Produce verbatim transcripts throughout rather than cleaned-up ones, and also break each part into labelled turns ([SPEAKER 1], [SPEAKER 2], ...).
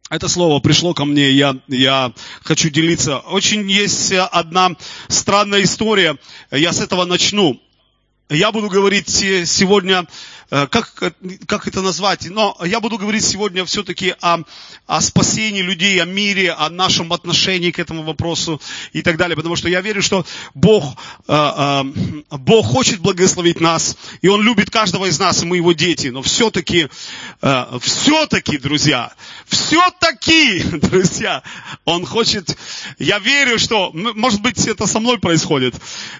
[SPEAKER 1] Это слово пришло ко мне, я, я хочу делиться. Очень есть одна странная история, я с этого начну. Я буду говорить сегодня, как, как это назвать, но я буду говорить сегодня все-таки о, о спасении людей, о мире, о нашем отношении к этому вопросу и так далее. Потому что я верю, что Бог, Бог хочет благословить нас, и Он любит каждого из нас, и мы Его дети. Но все-таки, все-таки, друзья, все-таки, друзья, Он хочет, я верю, что, может быть, это со мной происходит,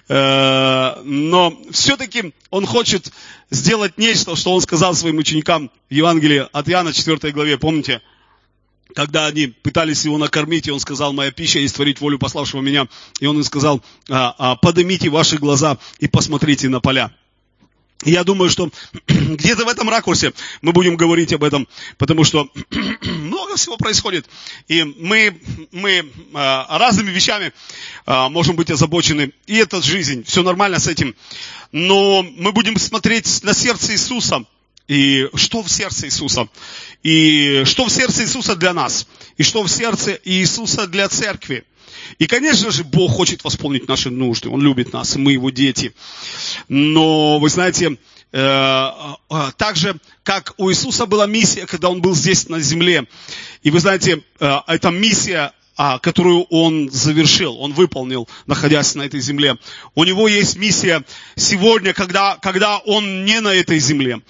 [SPEAKER 1] но все-таки Все-таки Он хочет сделать нечто, что Он сказал своим ученикам в Евангелии от Иоанна, четвёртой главе. Помните, когда они пытались Его накормить, и Он сказал: «Моя пища есть творить волю пославшего Меня». И Он им сказал: «Поднимите ваши глаза и посмотрите на поля». И я думаю, что где-то в этом ракурсе мы будем говорить об этом, потому что много всего происходит. И мы, мы разными вещами можем быть озабочены. И это жизнь, все нормально с этим. Но мы будем смотреть на сердце Иисуса. И что в сердце Иисуса? И что в сердце Иисуса для нас? И что в сердце Иисуса для церкви? И, конечно же, Бог хочет восполнить наши нужды. Он любит нас, и мы Его дети. Но, вы знаете, так же, как у Иисуса была миссия, когда Он был здесь на земле. И вы знаете, эта миссия, которую Он завершил, Он выполнил, находясь на этой земле. У Него есть миссия сегодня, когда, когда Он не на этой земле.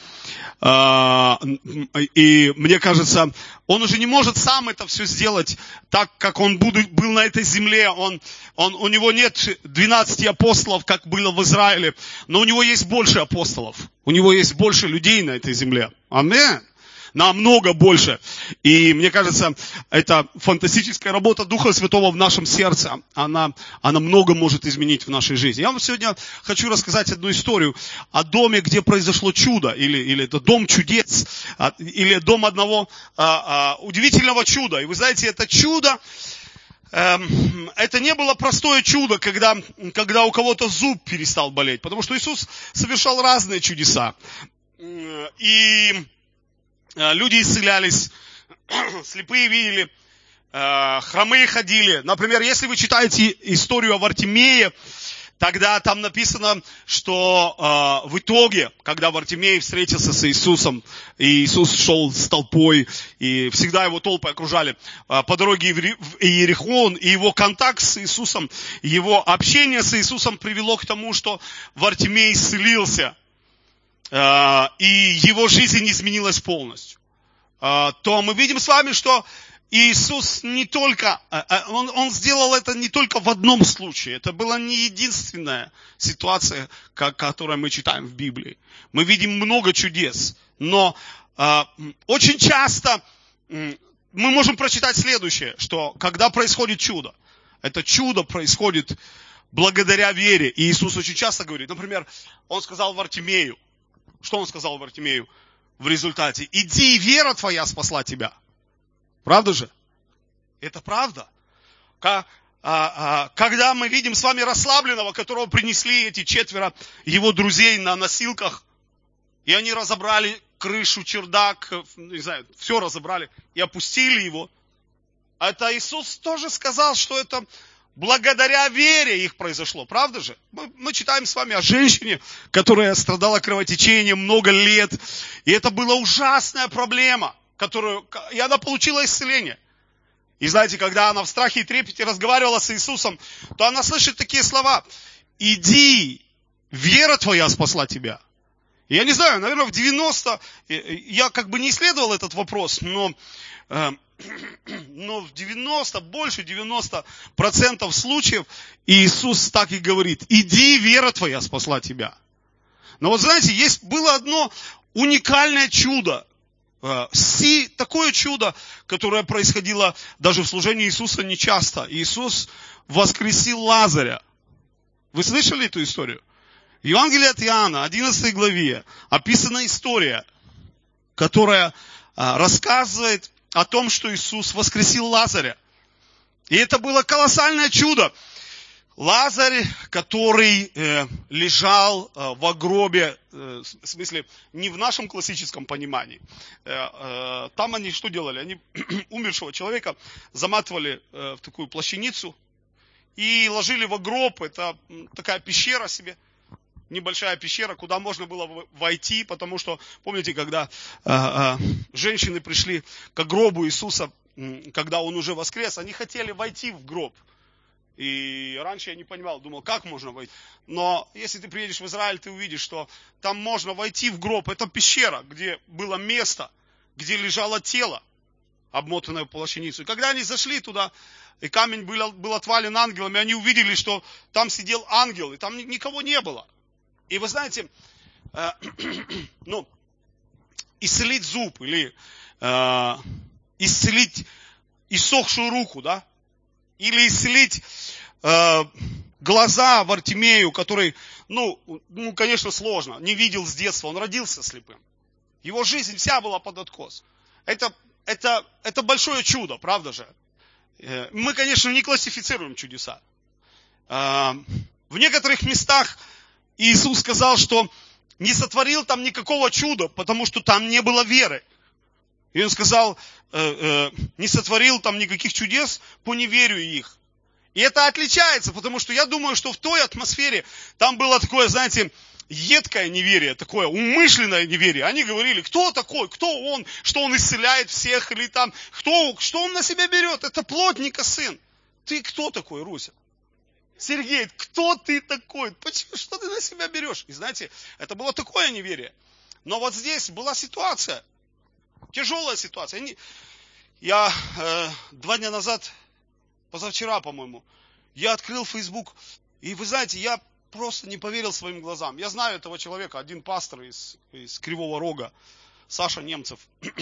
[SPEAKER 1] И мне кажется, Он уже не может сам это все сделать так, как Он был на этой земле. Он, он, у Него нет двенадцати апостолов, как было в Израиле, но у Него есть больше апостолов. У Него есть больше людей на этой земле. Аминь. Намного больше. И мне кажется, это фантастическая работа Духа Святого в нашем сердце. Она, она много может изменить в нашей жизни. Я вам сегодня хочу рассказать одну историю о доме, где произошло чудо. Или, или это дом чудес. Или дом одного а, а, удивительного чуда. И вы знаете, это чудо, эм, это не было простое чудо, когда, когда у кого-то зуб перестал болеть. Потому что Иисус совершал разные чудеса. И люди исцелялись, слепые видели, хромые ходили. Например, если вы читаете историю о Вартимее, тогда там написано, что в итоге, когда Вартимей встретился с Иисусом, и Иисус шел с толпой, и всегда его толпы окружали, по дороге в Иерихон, и его контакт с Иисусом, его общение с Иисусом привело к тому, что Вартимей исцелился. И его жизнь изменилась полностью, то мы видим с вами, что Иисус не только, он, он сделал это не только в одном случае. Это была не единственная ситуация, которую мы читаем в Библии. Мы видим много чудес, но очень часто мы можем прочитать следующее, что когда происходит чудо, это чудо происходит благодаря вере. И Иисус очень часто говорит, например, Он сказал Вартимею, что Он сказал Вартимею в результате? Иди, вера твоя спасла тебя. Правда же? Это правда. Когда мы видим с вами расслабленного, которого принесли эти четверо его друзей на носилках, и они разобрали крышу, чердак, не знаю, все разобрали и опустили его. Это Иисус тоже сказал, что это благодаря вере их произошло, правда же? Мы, мы читаем с вами о женщине, которая страдала кровотечением много лет. И это была ужасная проблема, которую, и она получила исцеление. И знаете, когда она в страхе и трепете разговаривала с Иисусом, то она слышит такие слова. Иди, вера твоя спасла тебя. И я не знаю, наверное, в девяносто, я как бы не исследовал этот вопрос, но... Но в девяносто, больше девяноста процентов случаев Иисус так и говорит: иди, вера твоя спасла тебя. Но вот знаете, есть было одно уникальное чудо. Си, такое чудо, которое происходило даже в служении Иисуса нечасто. Иисус воскресил Лазаря. Вы слышали эту историю? В Евангелии от Иоанна, одиннадцатой главе, описана история, которая рассказывает о том, что Иисус воскресил Лазаря. И это было колоссальное чудо. Лазарь, который э, лежал э, в гробе, э, в смысле, не в нашем классическом понимании. Э, э, там они что делали? Они умершего человека заматывали э, в такую плащаницу и ложили в гроб. Это такая пещера себе, небольшая пещера, куда можно было войти, потому что, помните, когда э, э, женщины пришли к гробу Иисуса, когда Он уже воскрес, они хотели войти в гроб. И раньше я не понимал, думал, как можно войти. Но если ты приедешь в Израиль, ты увидишь, что там можно войти в гроб. Это пещера, где было место, где лежало тело, обмотанное в плащаницу. И когда они зашли туда, и камень был, был отвален ангелами, они увидели, что там сидел ангел, и там никого не было. И вы знаете, э, ну, исцелить зуб или э, исцелить иссохшую руку, да? Или исцелить э, глаза Вартимею, который, ну, ну, конечно, сложно, не видел с детства, он родился слепым. Его жизнь вся была под откос. Это, это, это большое чудо, правда же? Э, мы, конечно, не классифицируем чудеса. Э, в некоторых местах Иисус сказал, что не сотворил там никакого чуда, потому что там не было веры. И Он сказал, э, э, не сотворил там никаких чудес по неверию их. И это отличается, потому что я думаю, что в той атмосфере там было такое, знаете, едкое неверие, такое умышленное неверие. Они говорили, кто такой, кто он, что он исцеляет всех, или там, кто, что он на себя берет, это плотника сын. Ты кто такой, Руся? Сергей, кто ты такой? Почему, что ты на себя берешь? И знаете, это было такое неверие. Но вот здесь была ситуация. Тяжелая ситуация. Я э, два дня назад, позавчера, по-моему, я открыл Facebook, и вы знаете, я просто не поверил своим глазам. Я знаю этого человека, один пастор из, из Кривого Рога, Саша Немцев.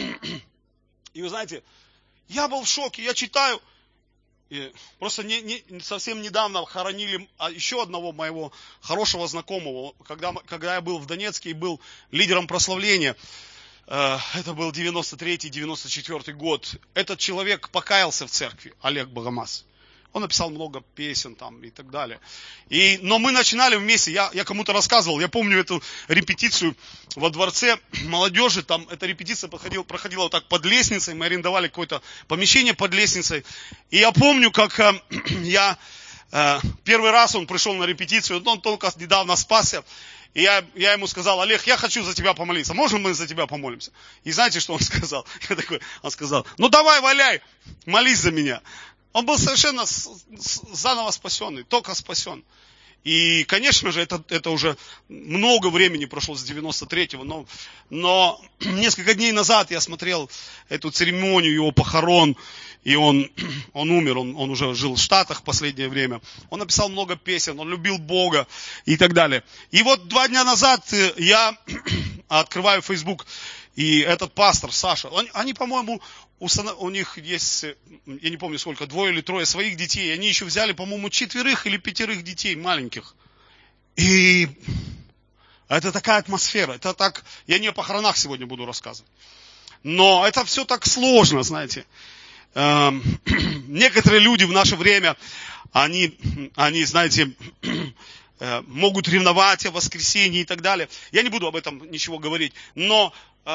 [SPEAKER 1] И вы знаете, я был в шоке, я читаю, и просто не, не, совсем недавно хоронили еще одного моего хорошего знакомого, когда, когда я был в Донецке и был лидером прославления. Это был девяносто третий девяносто четвёртый год. Этот человек покаялся в церкви, Олег Богомаз. Он написал много песен там и так далее. И, но мы начинали вместе, я, я кому-то рассказывал, я помню эту репетицию во дворце молодежи, там эта репетиция проходила, проходила вот так под лестницей, мы арендовали какое-то помещение под лестницей. И я помню, как э, я, э, первый раз он пришел на репетицию, он только недавно спасся. И я, я ему сказал, Олег, я хочу за тебя помолиться. Можно мы за тебя помолимся? И знаете, что он сказал? Я такой, он сказал, ну давай, валяй, молись за меня. Он был совершенно с, с, заново спасенный, только спасен. И, конечно же, это, это уже много времени прошло с девяносто третьего, но, но несколько дней назад я смотрел эту церемонию его похорон, и он, он умер, он, он уже жил в Штатах в последнее время. Он написал много песен, он любил Бога и так далее. И вот два дня назад я открываю Facebook, и этот пастор, Саша, они, они по-моему, у них есть, я не помню сколько, двое или трое своих детей. Они еще взяли, по-моему, четверых или пятерых детей маленьких. И это такая атмосфера. Это так, я не о похоронах сегодня буду рассказывать. Но это все так сложно, знаете. Некоторые люди в наше время, они, они, знаете, могут ревновать о воскресении и так далее. Я не буду об этом ничего говорить. Но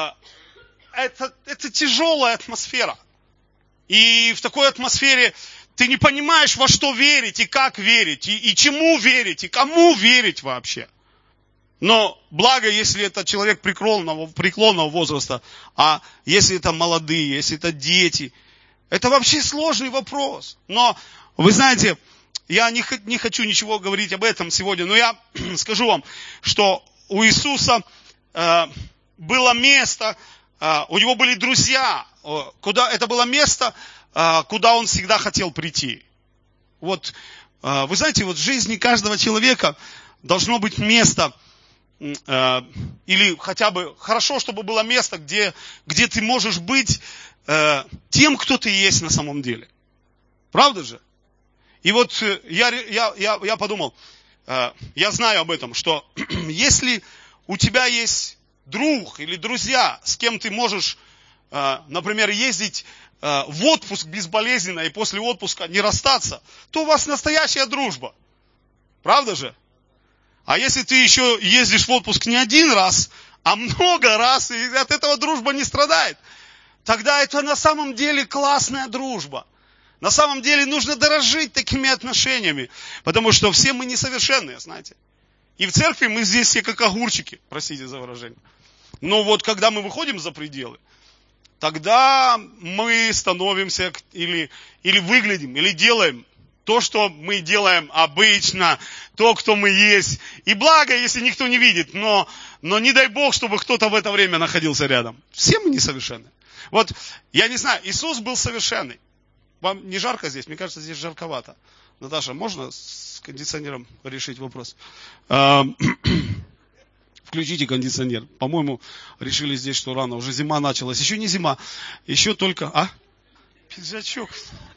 [SPEAKER 1] Это, это тяжелая атмосфера. И в такой атмосфере ты не понимаешь, во что верить, и как верить, и, и чему верить, и кому верить вообще. Но благо, если это человек преклонного, преклонного возраста, а если это молодые, если это дети, это вообще сложный вопрос. Но вы знаете, я не, не хочу ничего говорить об этом сегодня, но я скажу вам, что у Иисуса э, было место, у него были друзья, куда, это было место, куда он всегда хотел прийти. Вот, вы знаете, вот в жизни каждого человека должно быть место, или хотя бы хорошо, чтобы было место, где, где ты можешь быть тем, кто ты есть на самом деле. Правда же? И вот я, я, я, я подумал, я знаю об этом, что если у тебя есть друг или друзья, с кем ты можешь, например, ездить в отпуск безболезненно и после отпуска не расстаться, то у вас настоящая дружба. Правда же? А если ты еще ездишь в отпуск не один раз, а много раз, и от этого дружба не страдает, тогда это на самом деле классная дружба. На самом деле нужно дорожить такими отношениями, потому что все мы несовершенные, знаете. И в церкви мы здесь все как огурчики, простите за выражение. Но вот когда мы выходим за пределы, тогда мы становимся или, или выглядим, или делаем то, что мы делаем обычно, то, кто мы есть. И благо, если никто не видит, но, но не дай Бог, чтобы кто-то в это время находился рядом. Все мы несовершенны. Вот, я не знаю, Иисус был совершенный. Вам не жарко здесь? Мне кажется, здесь жарковато. Наташа, можно с кондиционером решить вопрос? Включите кондиционер. По-моему, решили здесь, что рано. Уже зима началась. Еще не зима. Еще только... А? Пиджачок.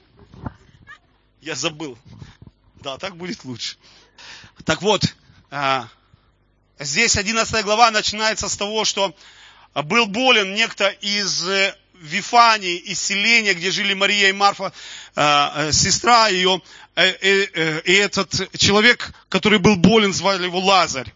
[SPEAKER 1] Я забыл. Да, так будет лучше. Так вот, здесь одиннадцатая глава начинается с того, что был болен некто из Вифании, из селения, где жили Мария и Марфа, сестра ее. И этот человек, который был болен, звали его Лазарь.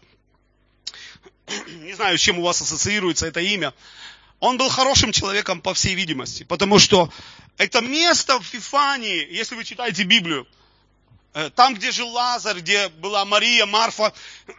[SPEAKER 1] Не знаю, с чем у вас ассоциируется это имя. Он был хорошим человеком, по всей видимости, потому что это место в Вифании, если вы читаете Библию, там, где жил Лазарь, где была Мария, Марфа,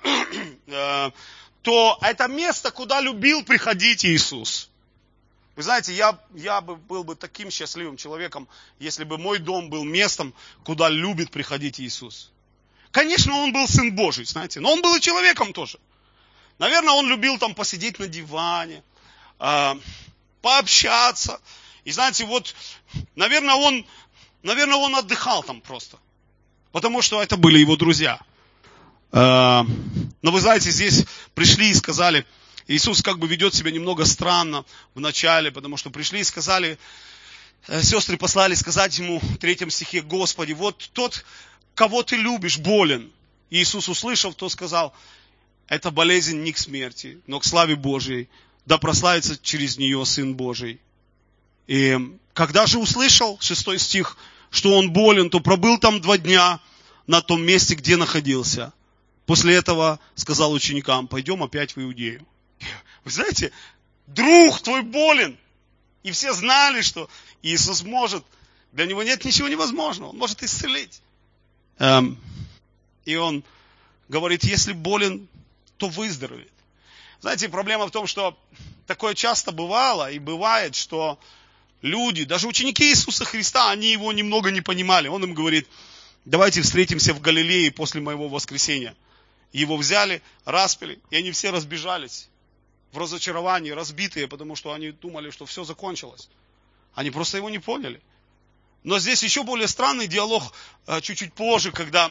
[SPEAKER 1] то это место, куда любил приходить Иисус. Вы знаете, я, я бы был бы таким счастливым человеком, если бы мой дом был местом, куда любит приходить Иисус. Конечно, он был Сын Божий, знаете, но он был и человеком тоже. Наверное, он любил там посидеть на диване, э, пообщаться. И знаете, вот, наверное он, наверное, он отдыхал там просто. Потому что это были его друзья. Э, но вы знаете, здесь пришли и сказали, Иисус как бы ведет себя немного странно в начале, потому что пришли и сказали, э, сестры послали сказать ему в третьем стихе: Господи, вот тот, кого ты любишь, болен. И Иисус, услышав, то сказал: эта болезнь не к смерти, но к славе Божьей, да прославится через нее Сын Божий. И когда же услышал, шестой стих, что он болен, то пробыл там два дня на том месте, где находился. После этого сказал ученикам: пойдем опять в Иудею. Вы знаете, друг твой болен. И все знали, что Иисус может. Для него нет ничего невозможного. Он может исцелить. Эм, и он говорит: если болен, то выздоровеет. Знаете, проблема в том, что такое часто бывало и бывает, что люди, даже ученики Иисуса Христа, они его немного не понимали. Он им говорит: давайте встретимся в Галилее после моего воскресения. Его взяли, распяли, и они все разбежались в разочаровании, разбитые, потому что они думали, что все закончилось. Они просто его не поняли. Но здесь еще более странный диалог чуть-чуть позже, когда,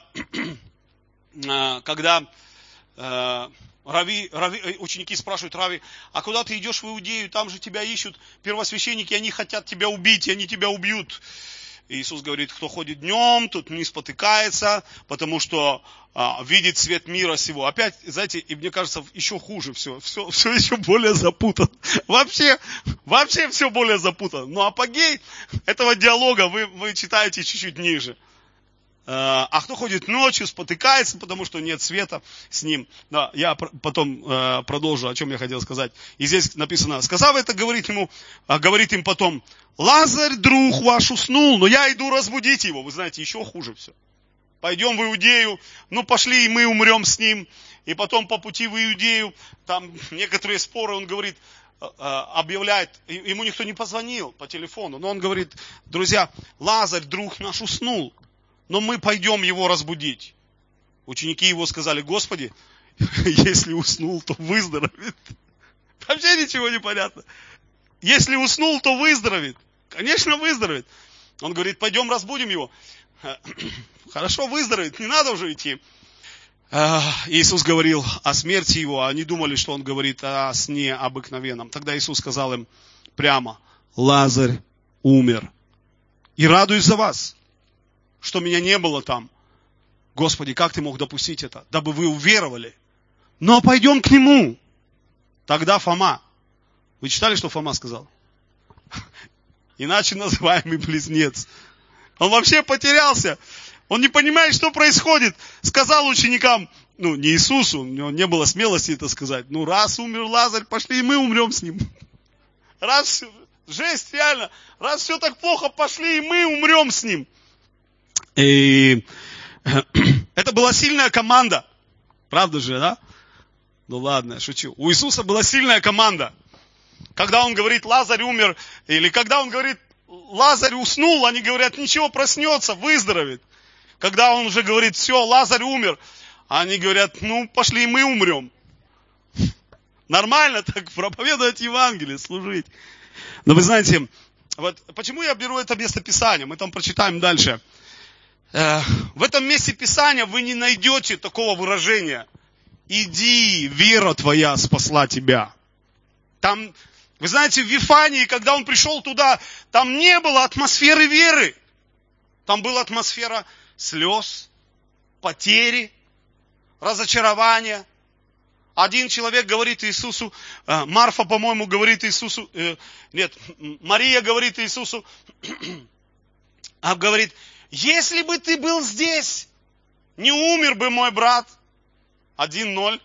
[SPEAKER 1] когда Рави, Рави, ученики спрашивают Рави: а куда ты идешь в Иудею? Там же тебя ищут первосвященники, они хотят тебя убить, и они тебя убьют. И Иисус говорит: кто ходит днем, тот не спотыкается, потому что а, видит свет мира сего. Опять, знаете, и мне кажется, еще хуже все, все, все еще более запутано. Вообще, вообще все более запутано. Но апогей этого диалога вы, вы читаете чуть-чуть ниже. А кто ходит ночью, спотыкается, потому что нет света с ним. Да, я потом э, продолжу, о чем я хотел сказать. И здесь написано: сказав это, говорит ему, говорит им потом: Лазарь, друг ваш, уснул, но я иду разбудить его. Вы знаете, еще хуже все. Пойдем в Иудею, ну пошли, и мы умрем с ним. И потом по пути в Иудею, там некоторые споры, он говорит, объявляет, ему никто не позвонил по телефону, но он говорит: друзья, Лазарь, друг наш, уснул, но мы пойдем его разбудить. Ученики его сказали: Господи, если уснул, то выздоровеет. Вообще ничего не понятно. Если уснул, то выздоровеет. Конечно, выздоровеет. Он говорит: пойдем разбудим его. Хорошо, выздоровеет, не надо уже идти. Иисус говорил о смерти его, они думали, что он говорит о сне обыкновенном. Тогда Иисус сказал им прямо: Лазарь умер. И радуюсь за вас, что меня не было там. Господи, как ты мог допустить это? Дабы вы уверовали. Но пойдем к нему. Тогда Фома. Вы читали, что Фома сказал? Иначе называемый близнец. Он вообще потерялся. Он не понимает, что происходит. Сказал ученикам, ну, не Иисусу, у него не было смелости это сказать. Ну, раз умер Лазарь, пошли и мы умрем с ним. Раз, жесть, реально. Раз все так плохо, пошли и мы умрем с ним. И это была сильная команда. Правда же, да? Ну ладно, я шучу. У Иисуса была сильная команда. Когда Он говорит, Лазарь умер, или когда Он говорит, Лазарь уснул, они говорят, ничего, проснется, выздоровеет. Когда Он уже говорит, все, Лазарь умер, они говорят, ну, пошли, мы умрем. Нормально так проповедовать Евангелие, служить. Но вы знаете, вот почему я беру это место Писания? Мы там прочитаем дальше. В этом месте Писания вы не найдете такого выражения. Иди, вера твоя спасла тебя. Там, вы знаете, в Вифании, когда он пришел туда, там не было атмосферы веры. Там была атмосфера слез, потери, разочарования. Один человек говорит Иисусу, Марфа, по-моему, говорит Иисусу, нет, Мария говорит Иисусу, а говорит, если бы ты был здесь, не умер бы мой брат. Один ноль.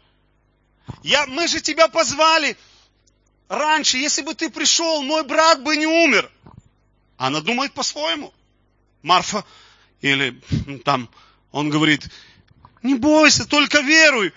[SPEAKER 1] Я, мы же тебя позвали раньше, если бы ты пришел, мой брат бы не умер. Она думает по-своему. Марфа, или там, он говорит, не бойся, только веруй.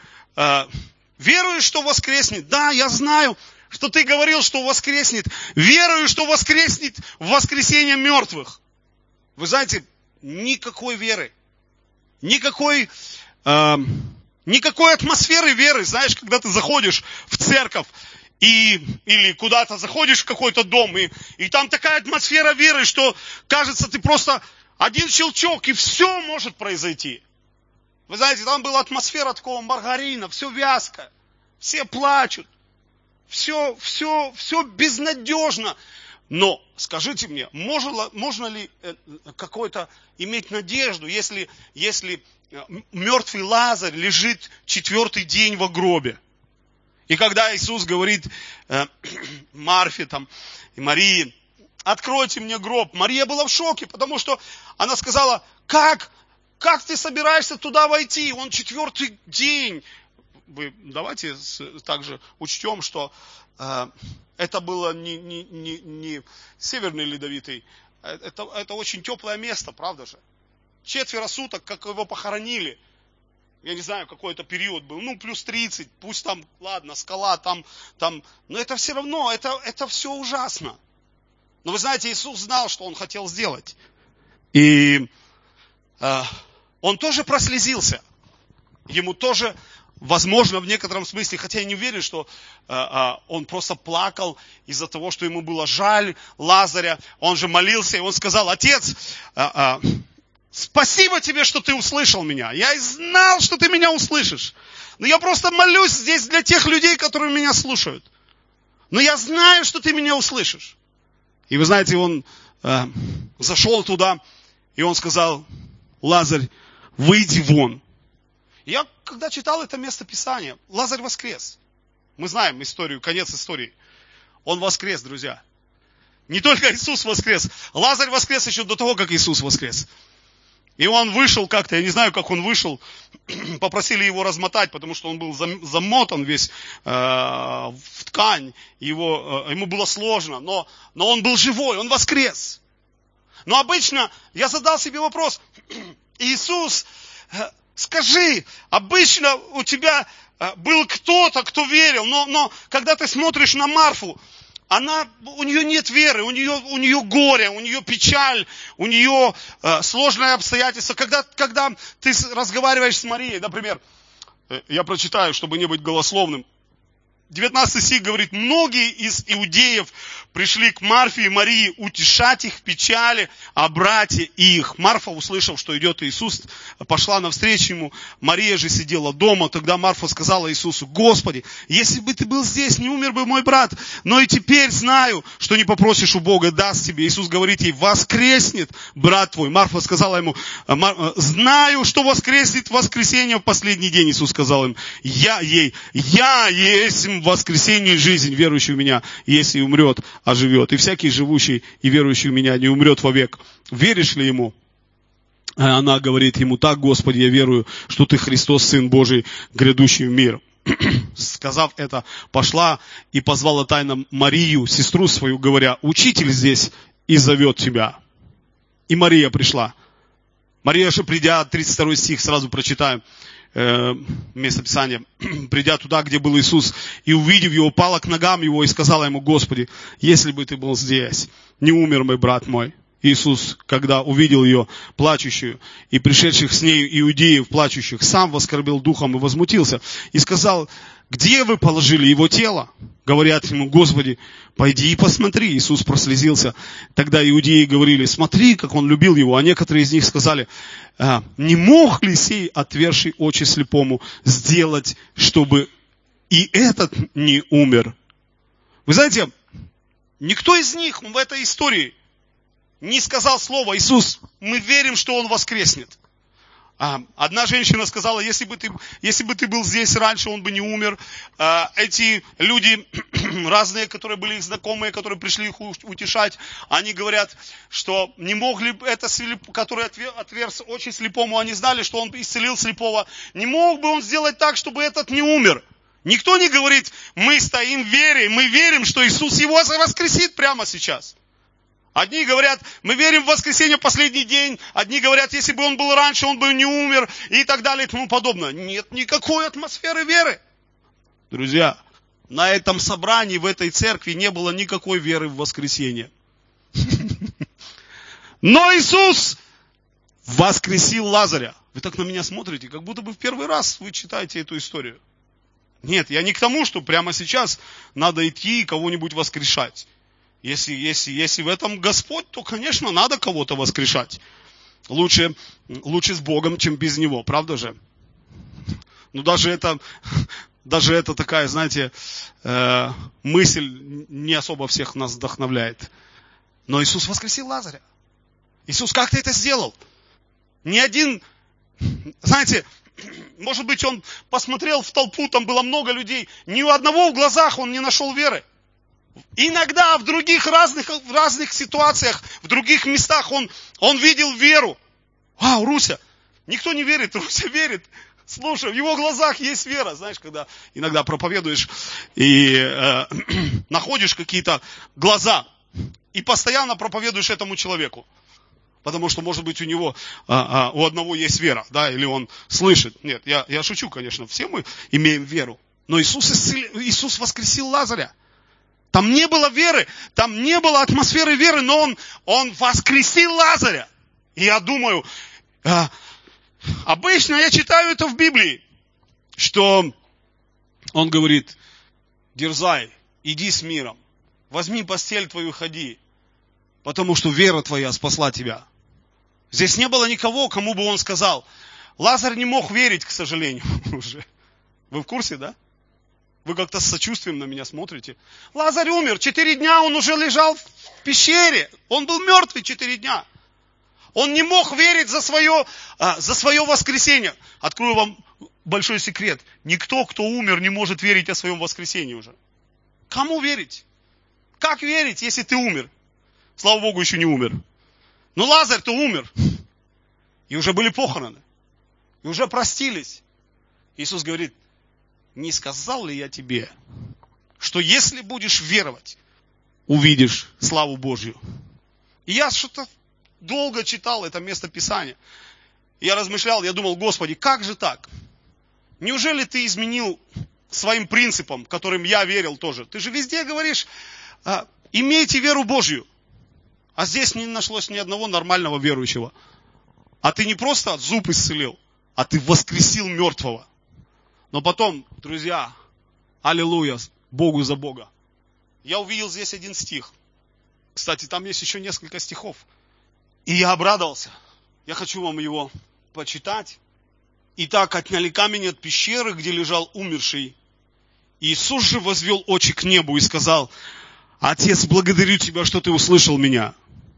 [SPEAKER 1] Верую, что воскреснет. Да, я знаю, что ты говорил, что воскреснет. Верую, что воскреснет в воскресенье мертвых. Вы знаете, никакой веры, никакой, э, никакой атмосферы веры. Знаешь, когда ты заходишь в церковь и, или куда-то заходишь в какой-то дом, и, и там такая атмосфера веры, что кажется, ты просто один щелчок, и все может произойти. Вы знаете, там была атмосфера такого маргарина, все вязко, все плачут, все, все, все безнадежно. Но скажите мне, можно, можно ли какой-то иметь надежду, если, если мертвый Лазарь лежит четвертый день в гробе? И когда Иисус говорит э, Марфе там, и Марии, откройте мне гроб, Мария была в шоке, потому что она сказала, как, как ты собираешься туда войти? Он четвертый день. Вы давайте также учтем, что э, это было не, не, не, не Северный Ледовитый, это, это очень теплое место, правда же? Четверо суток, как его похоронили. Я не знаю, какой это период был, ну, плюс тридцать, пусть там, ладно, скала, там, там, но это все равно, это, это все ужасно. Но вы знаете, Иисус знал, что Он хотел сделать. И э, Он тоже прослезился. Ему тоже, возможно, в некотором смысле, хотя я не уверен, что э, э, Он просто плакал из-за того, что ему было жаль Лазаря. Он же молился, и он сказал, Отец, э, э, спасибо тебе, что ты услышал меня. Я и знал, что ты меня услышишь. Но я просто молюсь здесь для тех людей, которые меня слушают. Но я знаю, что ты меня услышишь. И вы знаете, он э, зашел туда, и он сказал, Лазарь, выйди вон. Я, когда читал это место Писания, Лазарь воскрес. Мы знаем историю, конец истории. Он воскрес, друзья. Не только Иисус воскрес. Лазарь воскрес еще до того, как Иисус воскрес. И он вышел как-то, я не знаю, как он вышел, попросили его размотать, потому что он был замотан весь э, в ткань, его, э, ему было сложно, но, но он был живой, он воскрес. Но обычно я задал себе вопрос, Иисус, скажи, обычно у тебя был кто-то, кто верил, но, но когда ты смотришь на Марфу, она, у нее нет веры, у нее, у нее горе, у нее печаль, у нее э, сложные обстоятельства. Когда, когда ты разговариваешь с Марией, например, э, я прочитаю, чтобы не быть голословным. девятнадцатый стих говорит, многие из иудеев пришли к Марфе и Марии утешать их в печали о брате их. Марфа, услышав, что идет Иисус, пошла навстречу ему. Мария же сидела дома. Тогда Марфа сказала Иисусу, Господи, если бы ты был здесь, не умер бы мой брат. Но и теперь знаю, что не попросишь у Бога, даст тебе. Иисус говорит ей, воскреснет брат твой. Марфа сказала ему, знаю, что воскреснет в воскресенье в последний день. Иисус сказал им, я ей, я есть воскресенье и жизнь, верующий в меня, если умрет, оживет. И всякий живущий и верующий в меня не умрет вовек. Веришь ли ему? А она говорит ему: так, Господи, я верую, что ты Христос, Сын Божий, грядущий в мир. Сказав это, пошла и позвала тайно Марию, сестру свою, говоря: учитель здесь и зовет тебя. И Мария пришла. Мария же, придя, тридцать второй стих, сразу прочитаем, э, место Писания, придя туда, где был Иисус, и увидев его, пала к ногам его и сказала ему: Господи, если бы ты был здесь, не умер мой брат мой. Иисус, когда увидел ее, плачущую, и пришедших с нею иудеев, плачущих, сам воскорбил духом и возмутился, и сказал: где вы положили его тело? Говорят ему: Господи, пойди и посмотри. Иисус прослезился. Тогда иудеи говорили: смотри, как он любил его. А некоторые из них сказали: не мог ли сей, отверший очи слепому, сделать, чтобы и этот не умер? Вы знаете, никто из них в этой истории не сказал слово: Иисус, мы верим, что Он воскреснет. А, одна женщина сказала: если бы ты, если бы ты был здесь раньше, он бы не умер. А, эти люди разные, которые были их знакомые, которые пришли их утешать, они говорят, что не мог ли это, который отверз очи слепому, они знали, что он исцелил слепого, не мог бы он сделать так, чтобы этот не умер. Никто не говорит: мы стоим в вере, мы верим, что Иисус его воскресит прямо сейчас. Одни говорят: мы верим в воскресенье в последний день. Одни говорят: если бы он был раньше, он бы не умер. И так далее и тому подобное. Нет никакой атмосферы веры. Друзья, на этом собрании, в этой церкви не было никакой веры в воскресенье. Но Иисус воскресил Лазаря. Вы так на меня смотрите, как будто бы в первый раз вы читаете эту историю. Нет, я не к тому, что прямо сейчас надо идти и кого-нибудь воскрешать. Если, если, если в этом Господь, то, конечно, надо кого-то воскрешать. Лучше, лучше с Богом, чем без Него, правда же? Ну, даже это, даже это такая, знаете, э, мысль не особо всех нас вдохновляет. Но Иисус воскресил Лазаря. Иисус как-то это сделал. Ни один, знаете, может быть, Он посмотрел в толпу, там было много людей, ни у одного в глазах Он не нашел веры. Иногда в других разных, в разных ситуациях, в других местах он, он видел веру. Вау, Руся, никто не верит, Руся верит. Слушай, в его глазах есть вера. Знаешь, когда иногда проповедуешь и э, находишь какие-то глаза и постоянно проповедуешь этому человеку. Потому что, может быть, у него, а, а, у одного есть вера, да, или он слышит. Нет, я, я шучу, конечно, все мы имеем веру. Но Иисус, исцел... Иисус воскресил Лазаря. Там не было веры, там не было атмосферы веры, но он, он воскресил Лазаря. И я думаю, э, обычно я читаю это в Библии, что он говорит: дерзай, иди с миром, возьми постель твою, ходи, потому что вера твоя спасла тебя. Здесь не было никого, кому бы он сказал. Лазарь не мог верить, к сожалению, уже. Вы в курсе, да? Вы как-то с сочувствием на меня смотрите. Лазарь умер. Четыре дня он уже лежал в пещере. Он был мертвый четыре дня. Он не мог верить за свое, за свое воскресенье. Открою вам большой секрет. Никто, кто умер, не может верить о своем воскресении уже. Кому верить? Как верить, если ты умер? Слава Богу, еще не умер. Но Лазарь-то умер. И уже были похороны. И уже простились. Иисус говорит: не сказал ли я тебе, что если будешь веровать, увидишь славу Божью? И я что-то долго читал это место Писания. Я размышлял, я думал: Господи, как же так? Неужели ты изменил своим принципам, которым я верил тоже? Ты же везде говоришь: имейте веру Божью. А здесь не нашлось ни одного нормального верующего. А ты не просто зуб исцелил, а ты воскресил мертвого. Но потом, друзья, аллилуйя, Богу за Бога. Я увидел здесь один стих. Кстати, там есть еще несколько стихов. И я обрадовался. Я хочу вам его почитать. Итак, отняли камень от пещеры, где лежал умерший. Иисус же возвел очи к небу и сказал: Отец, благодарю Тебя, что Ты услышал меня.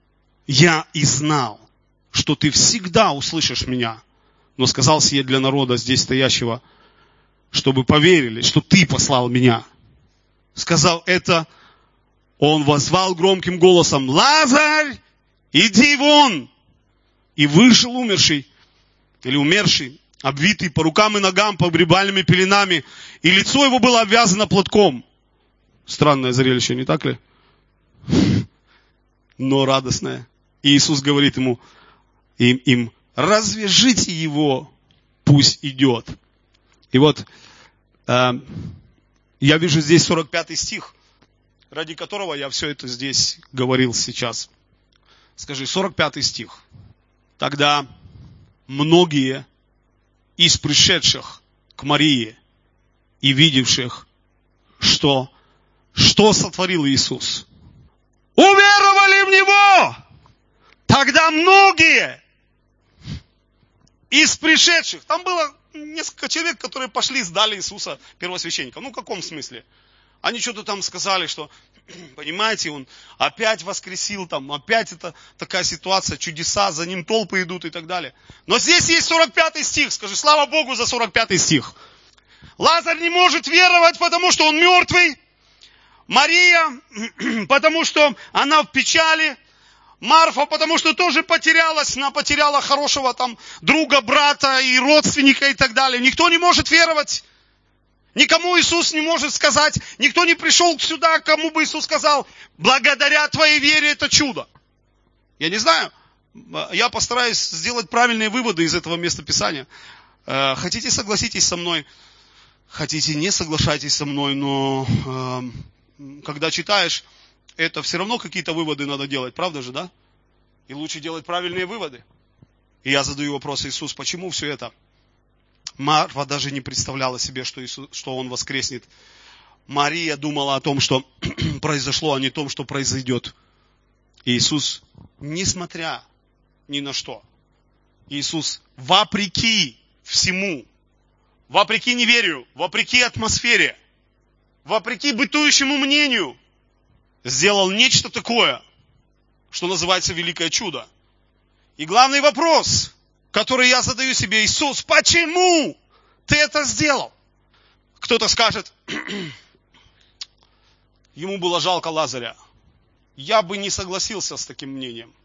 [SPEAKER 1] Я и знал, что Ты всегда услышишь меня. Но сказал сие для народа здесь стоящего, чтобы поверили, что Ты послал меня. Сказал это, Он воззвал громким голосом: Лазарь, иди вон! И вышел умерший, или умерший, обвитый по рукам и ногам погребальными пеленами, и лицо его было обвязано платком. Странное зрелище, не так ли? Но радостное. И Иисус говорит ему, им, им развяжите его, пусть идет. И вот э, я вижу здесь сорок пятый стих, ради которого я все это здесь говорил сейчас. Скажи, сорок пятый стих. Тогда многие из пришедших к Марии и видевших, что, что сотворил Иисус, уверовали в Него. Тогда многие из пришедших, там было несколько человек, которые пошли, сдали Иисуса первосвященникам. Ну, в каком смысле? Они что-то там сказали, что, понимаете, он опять воскресил, там, опять это такая ситуация, чудеса, за ним толпы идут и так далее. Но здесь есть сорок пятый стих, скажи, слава Богу за сорок пятый стих. Лазарь не может веровать, потому что он мертвый. Мария, потому что она в печали. Марфа, потому что тоже потерялась, она потеряла хорошего там друга, брата и родственника и так далее. Никто не может веровать. Никому Иисус не может сказать, никто не пришел сюда, кому бы Иисус сказал, благодаря твоей вере это чудо. Я не знаю, я постараюсь сделать правильные выводы из этого местописания. Хотите, согласитесь со мной, хотите, не соглашайтесь со мной, но когда читаешь, это все равно какие-то выводы надо делать, правда же, да? И лучше делать правильные выводы. И я задаю вопрос: Иисус, почему все это? Марфа даже не представляла себе, что, Иисус, что Он воскреснет. Мария думала о том, что произошло, а не о том, что произойдет. И Иисус, несмотря ни на что, Иисус, вопреки всему, вопреки неверию, вопреки атмосфере, вопреки бытующему мнению, сделал нечто такое, что называется великое чудо. И главный вопрос, который я задаю себе: Иисус, почему ты это сделал? Кто-то скажет, ему было жалко Лазаря. Я бы не согласился с таким мнением.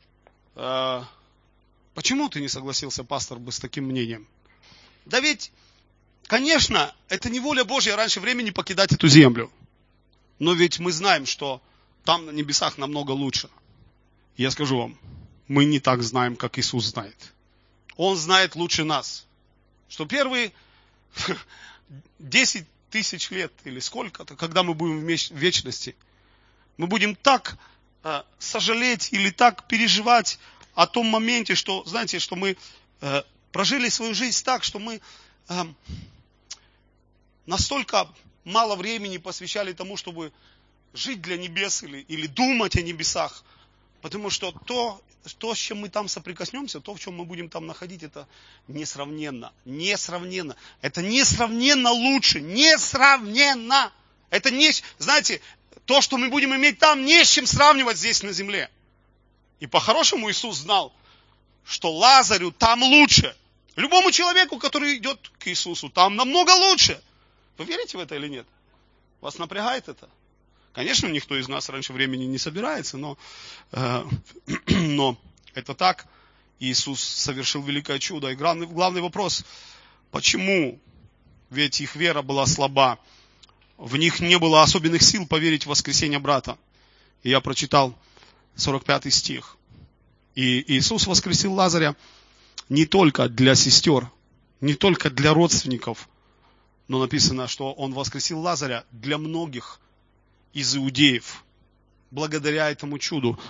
[SPEAKER 1] Почему ты не согласился, пастор, бы с таким мнением? Да ведь, конечно, это не воля Божья раньше времени покидать эту землю. Но ведь мы знаем, что там на небесах намного лучше. Я скажу вам, мы не так знаем, как Иисус знает. Он знает лучше нас. Что первые десять тысяч лет или сколько-то, когда мы будем в вечности, мы будем так э, сожалеть или так переживать о том моменте, что, знаете, что мы э, прожили свою жизнь так, что мы э, настолько мало времени посвящали тому, чтобы жить для небес или, или думать о небесах. Потому что то, то, с чем мы там соприкоснемся, то, в чем мы будем там находить, это несравненно. Несравненно. Это несравненно лучше. Несравненно. Это не, знаете, то, что мы будем иметь там, не с чем сравнивать здесь на земле. И по-хорошему Иисус знал, что Лазарю там лучше. Любому человеку, который идет к Иисусу, там намного лучше. Вы верите в это или нет? Вас напрягает это? Конечно, никто из нас раньше времени не собирается, но, э, но это так. Иисус совершил великое чудо. И главный, главный вопрос, почему? Ведь их вера была слаба. В них не было особенных сил поверить в воскресение брата. И я прочитал сорок пятый стих. И Иисус воскресил Лазаря не только для сестер, не только для родственников, но написано, что Он воскресил Лазаря для многих из иудеев, благодаря этому чуду,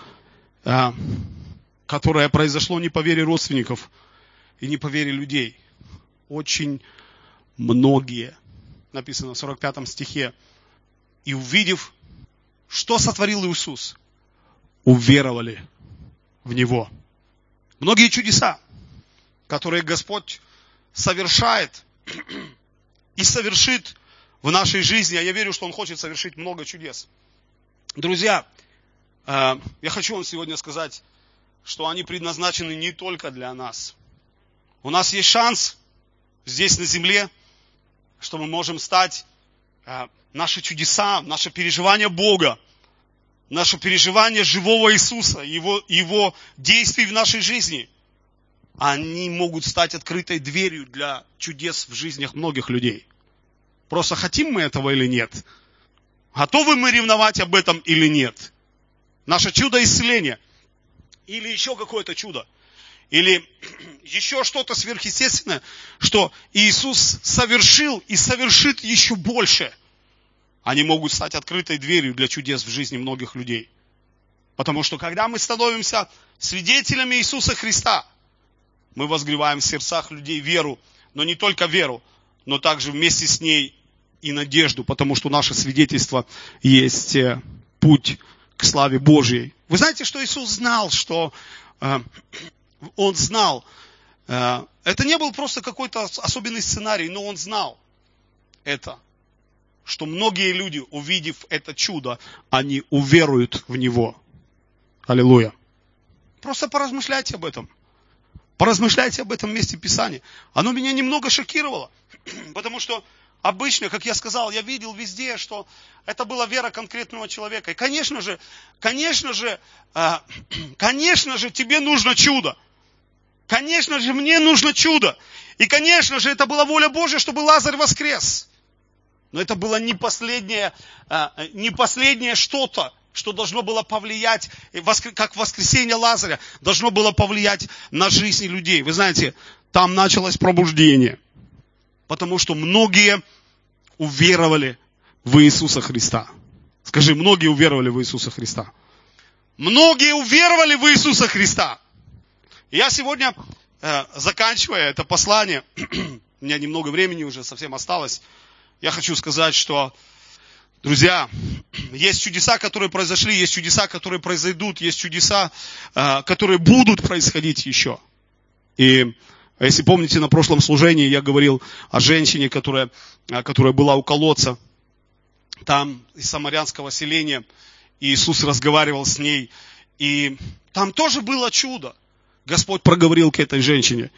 [SPEAKER 1] которое произошло не по вере родственников и не по вере людей. Очень многие, написано в сорок пятом стихе, и увидев, что сотворил Иисус, уверовали в Него. Многие чудеса, которые Господь совершает и совершит в нашей жизни, а я верю, что Он хочет совершить много чудес. Друзья, я хочу вам сегодня сказать, что они предназначены не только для нас. У нас есть шанс здесь на земле, что мы можем стать наши чудеса, наше переживание Бога, наше переживание живого Иисуса, Его, Его действий в нашей жизни. они могут стать открытой дверью для чудес в жизнях многих людей. Просто хотим мы этого или нет? Готовы мы ревновать об этом или нет? Наше чудо исцеления. Или еще какое-то чудо. Или еще что-то сверхъестественное, что Иисус совершил и совершит еще больше. Они могут стать открытой дверью для чудес в жизни многих людей. Потому что когда мы становимся свидетелями Иисуса Христа, мы возгреваем в сердцах людей веру, но не только веру, но также вместе с ней и надежду, потому что наше свидетельство есть путь к славе Божьей. Вы знаете, что Иисус знал, что э, Он знал, э, это не был просто какой-то особенный сценарий, но Он знал это, что многие люди, увидев это чудо, они уверуют в Него. Аллилуйя. Просто поразмышляйте об этом. Поразмышляйте об этом месте Писания. Оно меня немного шокировало, потому что обычно, как я сказал, я видел везде, что это была вера конкретного человека. И, конечно же, конечно же, конечно же, тебе нужно чудо. Конечно же, мне нужно чудо. И, конечно же, это была воля Божья, чтобы Лазарь воскрес. Но это было не последнее, не последнее что-то, что должно было повлиять, как воскресение Лазаря, должно было повлиять на жизнь людей. Вы знаете, там началось пробуждение. Потому что многие уверовали в Иисуса Христа. Скажи, многие уверовали в Иисуса Христа. Многие уверовали в Иисуса Христа. Я сегодня, э, заканчивая это послание, у меня немного времени уже совсем осталось, я хочу сказать, что, друзья, есть чудеса, которые произошли, есть чудеса, которые произойдут, есть чудеса, э, которые будут происходить еще. И если помните, на прошлом служении я говорил о женщине, которая, которая была у колодца, там из самарянского селения, и Иисус разговаривал с ней, и там тоже было чудо. Господь проговорил к этой женщине.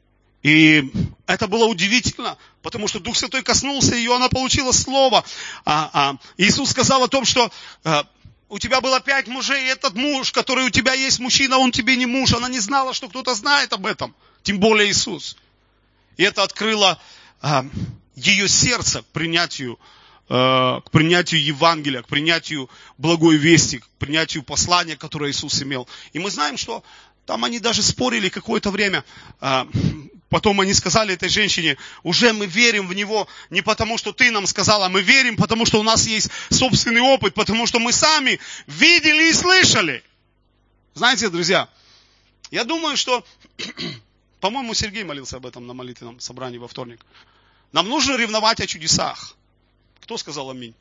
[SPEAKER 1] И это было удивительно, потому что Дух Святой коснулся ее, она получила слово. А, а, Иисус сказал о том, что а, у тебя было пять мужей, и этот муж, который у тебя есть мужчина, он тебе не муж. Она не знала, что кто-то знает об этом. Тем более Иисус. И это открыло а, ее сердце к принятию, а, к принятию Евангелия, к принятию благой вести, к принятию послания, которое Иисус имел. И мы знаем, что там они даже спорили какое-то время. А, потом они сказали этой женщине, уже мы верим в Него не потому, что ты нам сказала, мы верим, потому что у нас есть собственный опыт, потому что мы сами видели и слышали. Знаете, друзья, я думаю, что... По-моему, Сергей молился об этом на молитвенном собрании во вторник. Нам нужно ревновать о чудесах. Кто сказал аминь?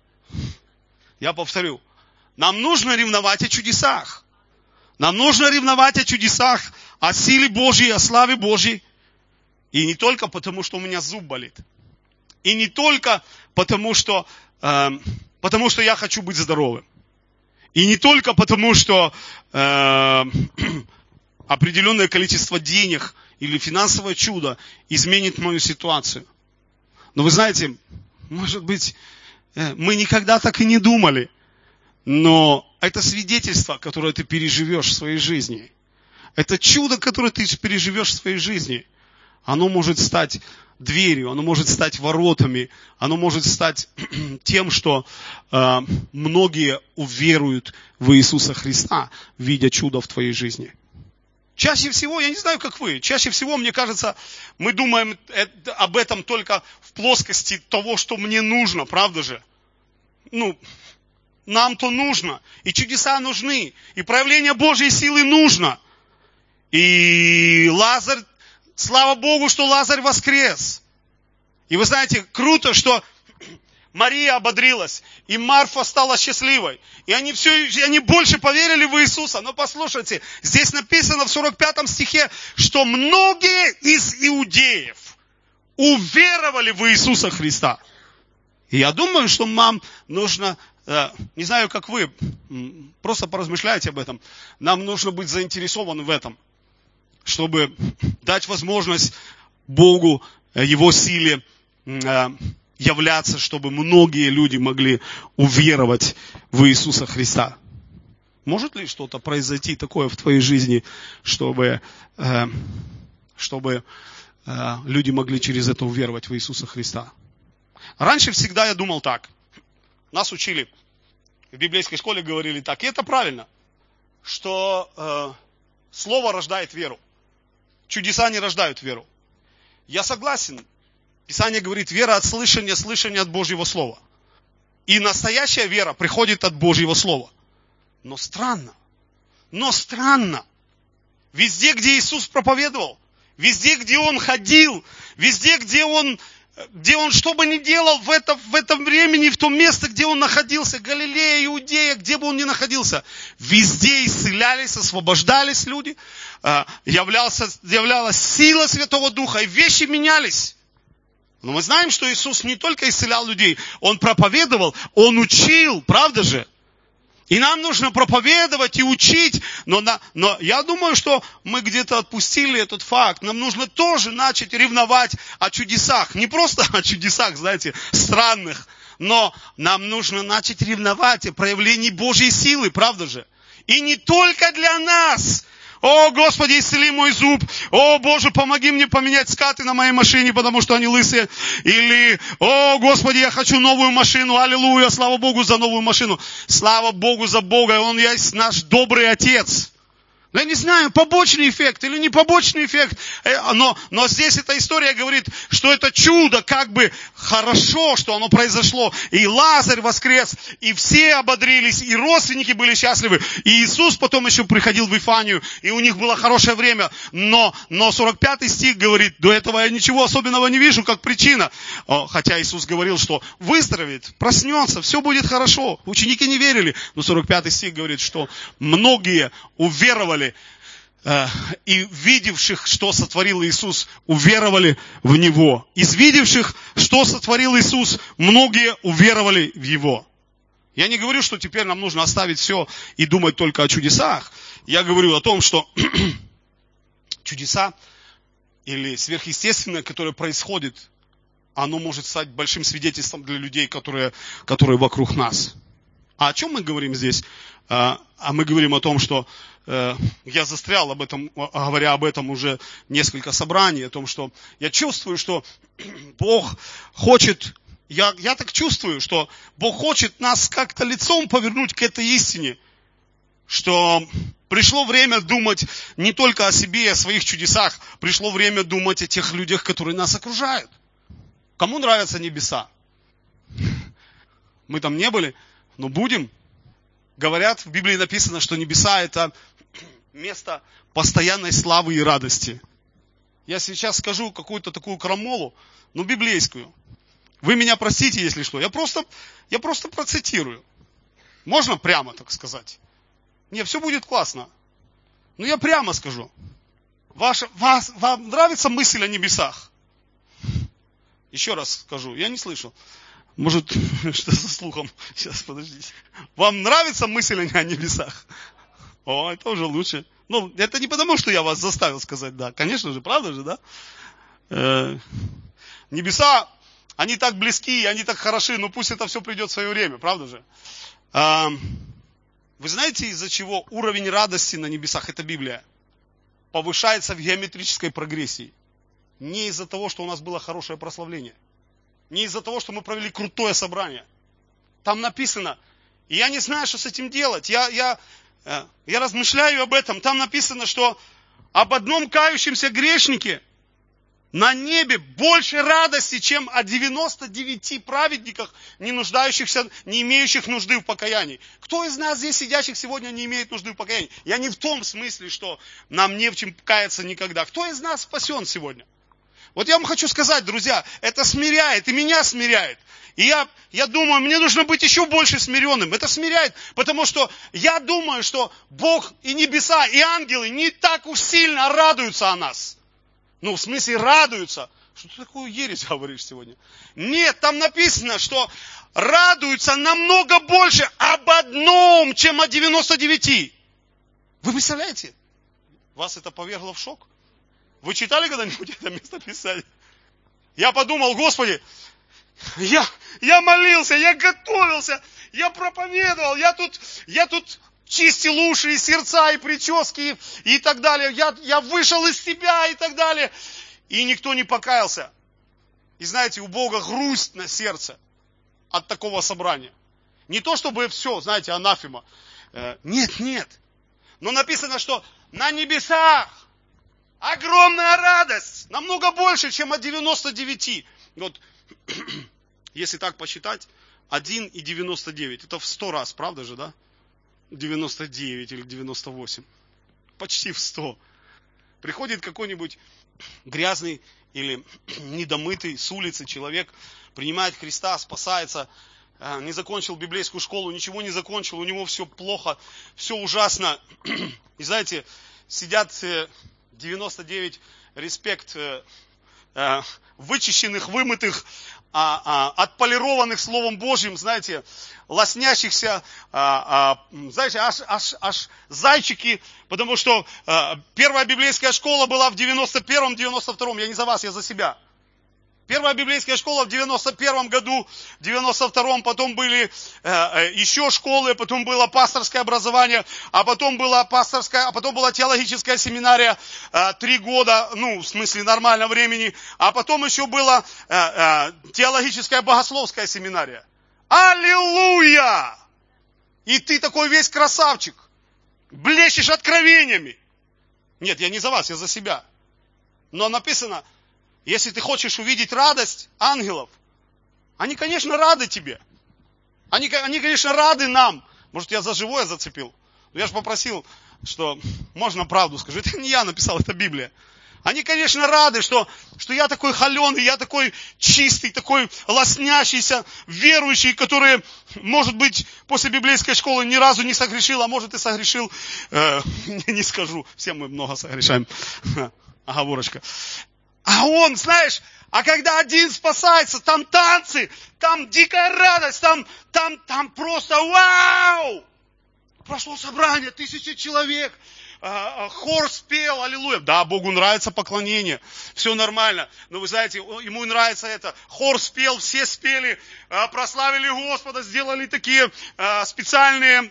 [SPEAKER 1] Я повторю. Нам нужно ревновать о чудесах. Нам нужно ревновать о чудесах, о силе Божьей, о славе Божьей. И не только потому, что у меня зуб болит. И не только потому, что, э, потому, что я хочу быть здоровым. И не только потому, что... Э, определенное количество денег или финансовое чудо изменит мою ситуацию. Но вы знаете, может быть, мы никогда так и не думали, но это свидетельство, которое ты переживешь в своей жизни, это чудо, которое ты переживешь в своей жизни, оно может стать дверью, оно может стать воротами, оно может стать тем, что э, многие уверуют в Иисуса Христа, видя чудо в твоей жизни. Чаще всего, я не знаю, как вы, чаще всего, мне кажется, мы думаем об этом только в плоскости того, что мне нужно, правда же? Ну, нам-то нужно, и чудеса нужны, и проявление Божьей силы нужно. И Лазарь, слава Богу, что Лазарь воскрес. И вы знаете, круто, что Мария ободрилась, и Марфа стала счастливой. И они все, и они больше поверили в Иисуса. Но послушайте, здесь написано в сорок пятом стихе, что многие из иудеев уверовали в Иисуса Христа. И я думаю, что нам нужно, не знаю, как вы, просто поразмышляйте об этом. Нам нужно быть заинтересованы в этом, чтобы дать возможность Богу, Его силе являться, чтобы многие люди могли уверовать в Иисуса Христа. Может ли что-то произойти такое в твоей жизни, чтобы, э, чтобы э, люди могли через это уверовать в Иисуса Христа. Раньше всегда я думал так. Нас учили в библейской школе, говорили так, и это правильно, что э, слово рождает веру. Чудеса не рождают веру. Я согласен. Писание говорит, вера от слышания, слышание от Божьего Слова. И настоящая вера приходит от Божьего Слова. Но странно, но странно. Везде, где Иисус проповедовал, везде, где Он ходил, везде, где Он, где он что бы ни делал в, это, в этом времени, в том месте, где Он находился, Галилея, Иудея, где бы Он ни находился, везде исцелялись, освобождались люди, являлся, являлась сила Святого Духа, и вещи менялись. Но мы знаем, что Иисус не только исцелял людей, Он проповедовал, Он учил, правда же? И нам нужно проповедовать и учить, но, на, но я думаю, что мы где-то отпустили этот факт. Нам нужно тоже начать ревновать о чудесах. Не просто о чудесах, знаете, странных, но нам нужно начать ревновать о проявлении Божьей силы, правда же? И не только для нас. О, Господи, исцели мой зуб. О, Боже, помоги мне поменять скаты на моей машине, потому что они лысые. Или, о, Господи, я хочу новую машину. Аллилуйя, слава Богу за новую машину. Слава Богу за Бога. Он есть наш добрый Отец. Я не знаю, побочный эффект или не побочный эффект, но, но здесь эта история говорит, что это чудо, как бы хорошо, что оно произошло. И Лазарь воскрес, и все ободрились, и родственники были счастливы. И Иисус потом еще приходил в Вифанию, и у них было хорошее время. Но, но сорок пятый стих говорит, до этого я ничего особенного не вижу, как причина. Хотя Иисус говорил, что выздоровеет, проснется, все будет хорошо. Ученики не верили. Но сорок пятый стих говорит, что многие уверовали, и видевших, что сотворил Иисус, уверовали в Него. Из видевших, что сотворил Иисус, многие уверовали в Его. Я не говорю, что теперь нам нужно оставить все и думать только о чудесах. Я говорю о том, что чудеса или сверхъестественное, которое происходит, оно может стать большим свидетельством для людей, которые, которые вокруг нас. А о чем мы говорим здесь? А мы говорим о том, что я застрял об этом, говоря об этом уже несколько собраний, о том, что я чувствую, что Бог хочет, я, я так чувствую, что Бог хочет нас как-то лицом повернуть к этой истине, что пришло время думать не только о себе и о своих чудесах, пришло время думать о тех людях, которые нас окружают. Кому нравятся небеса? Мы там не были, но будем. Говорят, в Библии написано, что небеса это место постоянной славы и радости. Я сейчас скажу какую-то такую крамолу, но библейскую. Вы меня простите, если что. Я просто, я просто процитирую. Можно прямо так сказать? Не, все будет классно. Но я прямо скажу. Ваша, вас, вам нравится мысль о небесах? Еще раз скажу, я не слышал. Может, что со слухом? Сейчас, подождите. Вам нравится мысль о небесах? О, это уже лучше. Ну, это не потому, что я вас заставил сказать да. Конечно же, правда же, да? Э, небеса, они так близки, они так хороши, но пусть это все придет в свое время, правда же? Э, вы знаете, из-за чего уровень радости на небесах, это Библия, повышается в геометрической прогрессии? Не из-за того, что у нас было хорошее прославление. Не из-за того, что мы провели крутое собрание. Там написано, и я не знаю, что с этим делать. Я, я, я размышляю об этом. Там написано, что об одном кающемся грешнике на небе больше радости, чем о девяноста девяти праведниках, не нуждающихся, не имеющих нужды в покаянии. Кто из нас здесь сидящих сегодня не имеет нужды в покаянии? Я не в том смысле, что нам не в чем каяться никогда. Кто из нас спасен сегодня? Вот я вам хочу сказать, друзья, это смиряет, и меня смиряет. И я, я думаю, мне нужно быть еще больше смиренным. Это смиряет, потому что я думаю, что Бог и небеса, и ангелы не так уж сильно радуются о нас. Ну, в смысле, радуются. Что ты такую ересь говоришь сегодня? Нет, там написано, что радуются намного больше об одном, чем о девяноста девяти. Вы представляете? Вас это повергло в шок? Вы читали когда-нибудь это местописание? Я подумал, Господи, я, я молился, я готовился, я проповедовал, я тут, я тут чистил уши и сердца, и прически, и так далее. Я, я вышел из себя, и так далее. И никто не покаялся. И знаете, у Бога грусть на сердце от такого собрания. Не то, чтобы все, знаете, анафема. Нет, нет. Но написано, что на небесах огромная радость. Намного больше, чем от девяноста девяти. Вот, если так посчитать, один и девяносто девять. Это в сто раз, правда же, да? девяносто девять или девяносто восемь. Почти в сто. Приходит какой-нибудь грязный или недомытый с улицы человек, принимает Христа, спасается, не закончил библейскую школу, ничего не закончил, у него все плохо, все ужасно. И знаете, сидят девяносто девять респект вычищенных, вымытых, отполированных Словом Божьим, знаете, лоснящихся, знаете, аж, аж, аж зайчики, потому что первая библейская школа была в девяносто первом девяносто втором, я не за вас, я за себя. Первая библейская школа в девяносто первом году, в девяносто втором, потом были э, еще школы, потом было пасторское образование, а потом была пасторская, а потом была теологическая семинария э, три года, ну, в смысле нормального времени, а потом еще была э, э, теологическая богословская семинария. Аллилуйя! И ты такой весь красавчик, блещешь откровениями. Нет, я не за вас, я за себя. Но написано, если ты хочешь увидеть радость ангелов, они, конечно, рады тебе. Они, они, конечно, рады нам. Может, я за живое зацепил? Но я же попросил, что можно правду скажи. Это не я написал, это Библия. Они, конечно, рады, что, что я такой холеный, я такой чистый, такой лоснящийся, верующий, который, может быть, после библейской школы ни разу не согрешил, а может и согрешил. Э, не скажу, все мы много согрешаем. Оговорочка. А он, знаешь, а когда один спасается, там танцы, там дикая радость, там, там, там просто вау! Прошло собрание, тысячи человек, хор спел, аллилуйя. Да, Богу нравится поклонение, все нормально. Но вы знаете, ему нравится это. Хор спел, все спели, прославили Господа, сделали такие специальные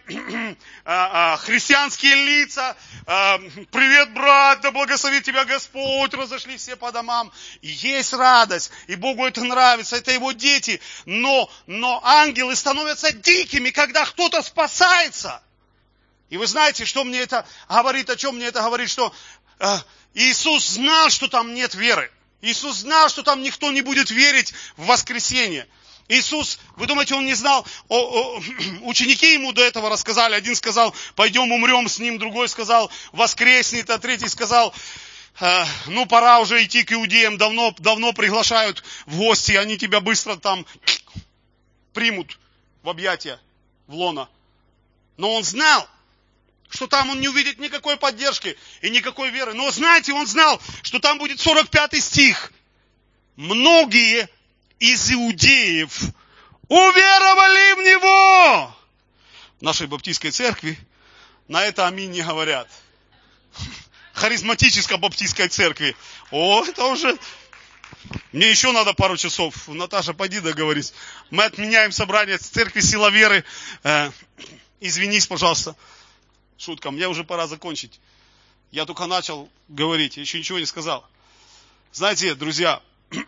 [SPEAKER 1] христианские лица. Привет, брат, да благословит тебя Господь. Разошлись все по домам. И есть радость, и Богу это нравится, это его дети. Но, но ангелы становятся дикими, когда кто-то спасается. И вы знаете, что мне это говорит, о чем мне это говорит, что э, Иисус знал, что там нет веры. Иисус знал, что там никто не будет верить в воскресенье. Иисус, вы думаете, он не знал? О, о, ученики ему до этого рассказали. Один сказал, пойдем умрем с ним. Другой сказал, воскреснет. А третий сказал, э, ну пора уже идти к иудеям. Давно, давно приглашают в гости. Они тебя быстро там примут в объятия, в лоно. Но он знал, что там он не увидит никакой поддержки и никакой веры. Но знаете, он знал, что там будет сорок пятый стих. Многие из иудеев уверовали в него. В нашей баптистской церкви на это аминь не говорят. Харизматической баптистской церкви. О, это уже... Мне еще надо пару часов. Наташа, пойди договорись. Мы отменяем собрание церкви Сила Веры. Э, извинись, пожалуйста. Шутка, мне уже пора закончить. Я только начал говорить, еще ничего не сказал. Знаете, друзья,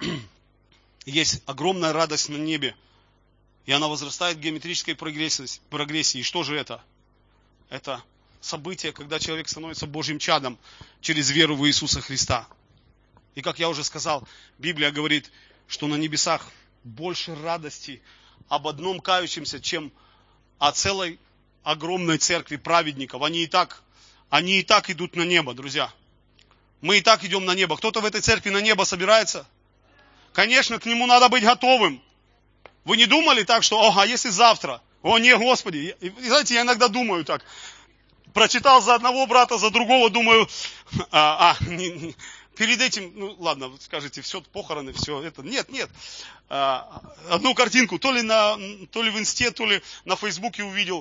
[SPEAKER 1] есть огромная радость на небе, и она возрастает в геометрической прогрессии. И что же это? Это событие, когда человек становится Божьим чадом через веру в Иисуса Христа. И как я уже сказал, Библия говорит, что на небесах больше радости об одном кающемся, чем о целой огромной церкви праведников. Они и так, они и так идут на небо, друзья. Мы и так идем на небо. Кто-то в этой церкви на небо собирается? Конечно, к нему надо быть готовым. Вы не думали так, что, ага, если завтра? О, не, Господи. И, знаете, я иногда думаю так. Прочитал за одного брата, за другого, думаю, а, а не, не, перед этим, ну ладно, вы скажете, все, похороны, все это. Нет, нет. А, одну картинку, то ли, на, то ли в инсте, то ли на фейсбуке увидел.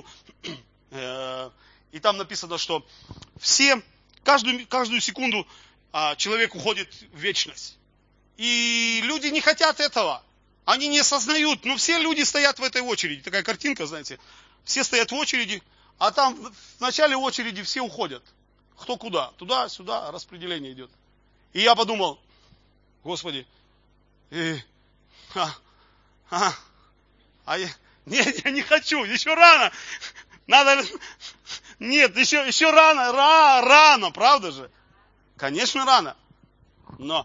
[SPEAKER 1] И там написано, что все, каждую, каждую секунду человек уходит в вечность. И люди не хотят этого. Они не осознают. Но все люди стоят в этой очереди. Такая картинка, знаете. Все стоят в очереди. А там в начале очереди все уходят. Кто куда? Туда, сюда, распределение идет. И я подумал, Господи, э, а, а, а я, нет, я не хочу, еще рано. Надо, нет, еще, еще рано, ра, рано, правда же? Конечно, рано. Но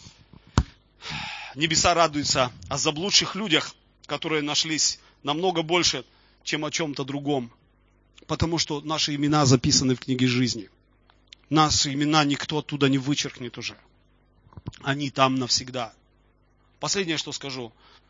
[SPEAKER 1] небеса радуются о заблудших людях, которые нашлись намного больше, чем о чем-то другом. Потому что наши имена записаны в книге жизни. Наши имена никто оттуда не вычеркнет уже. Они там навсегда. Последнее, что скажу.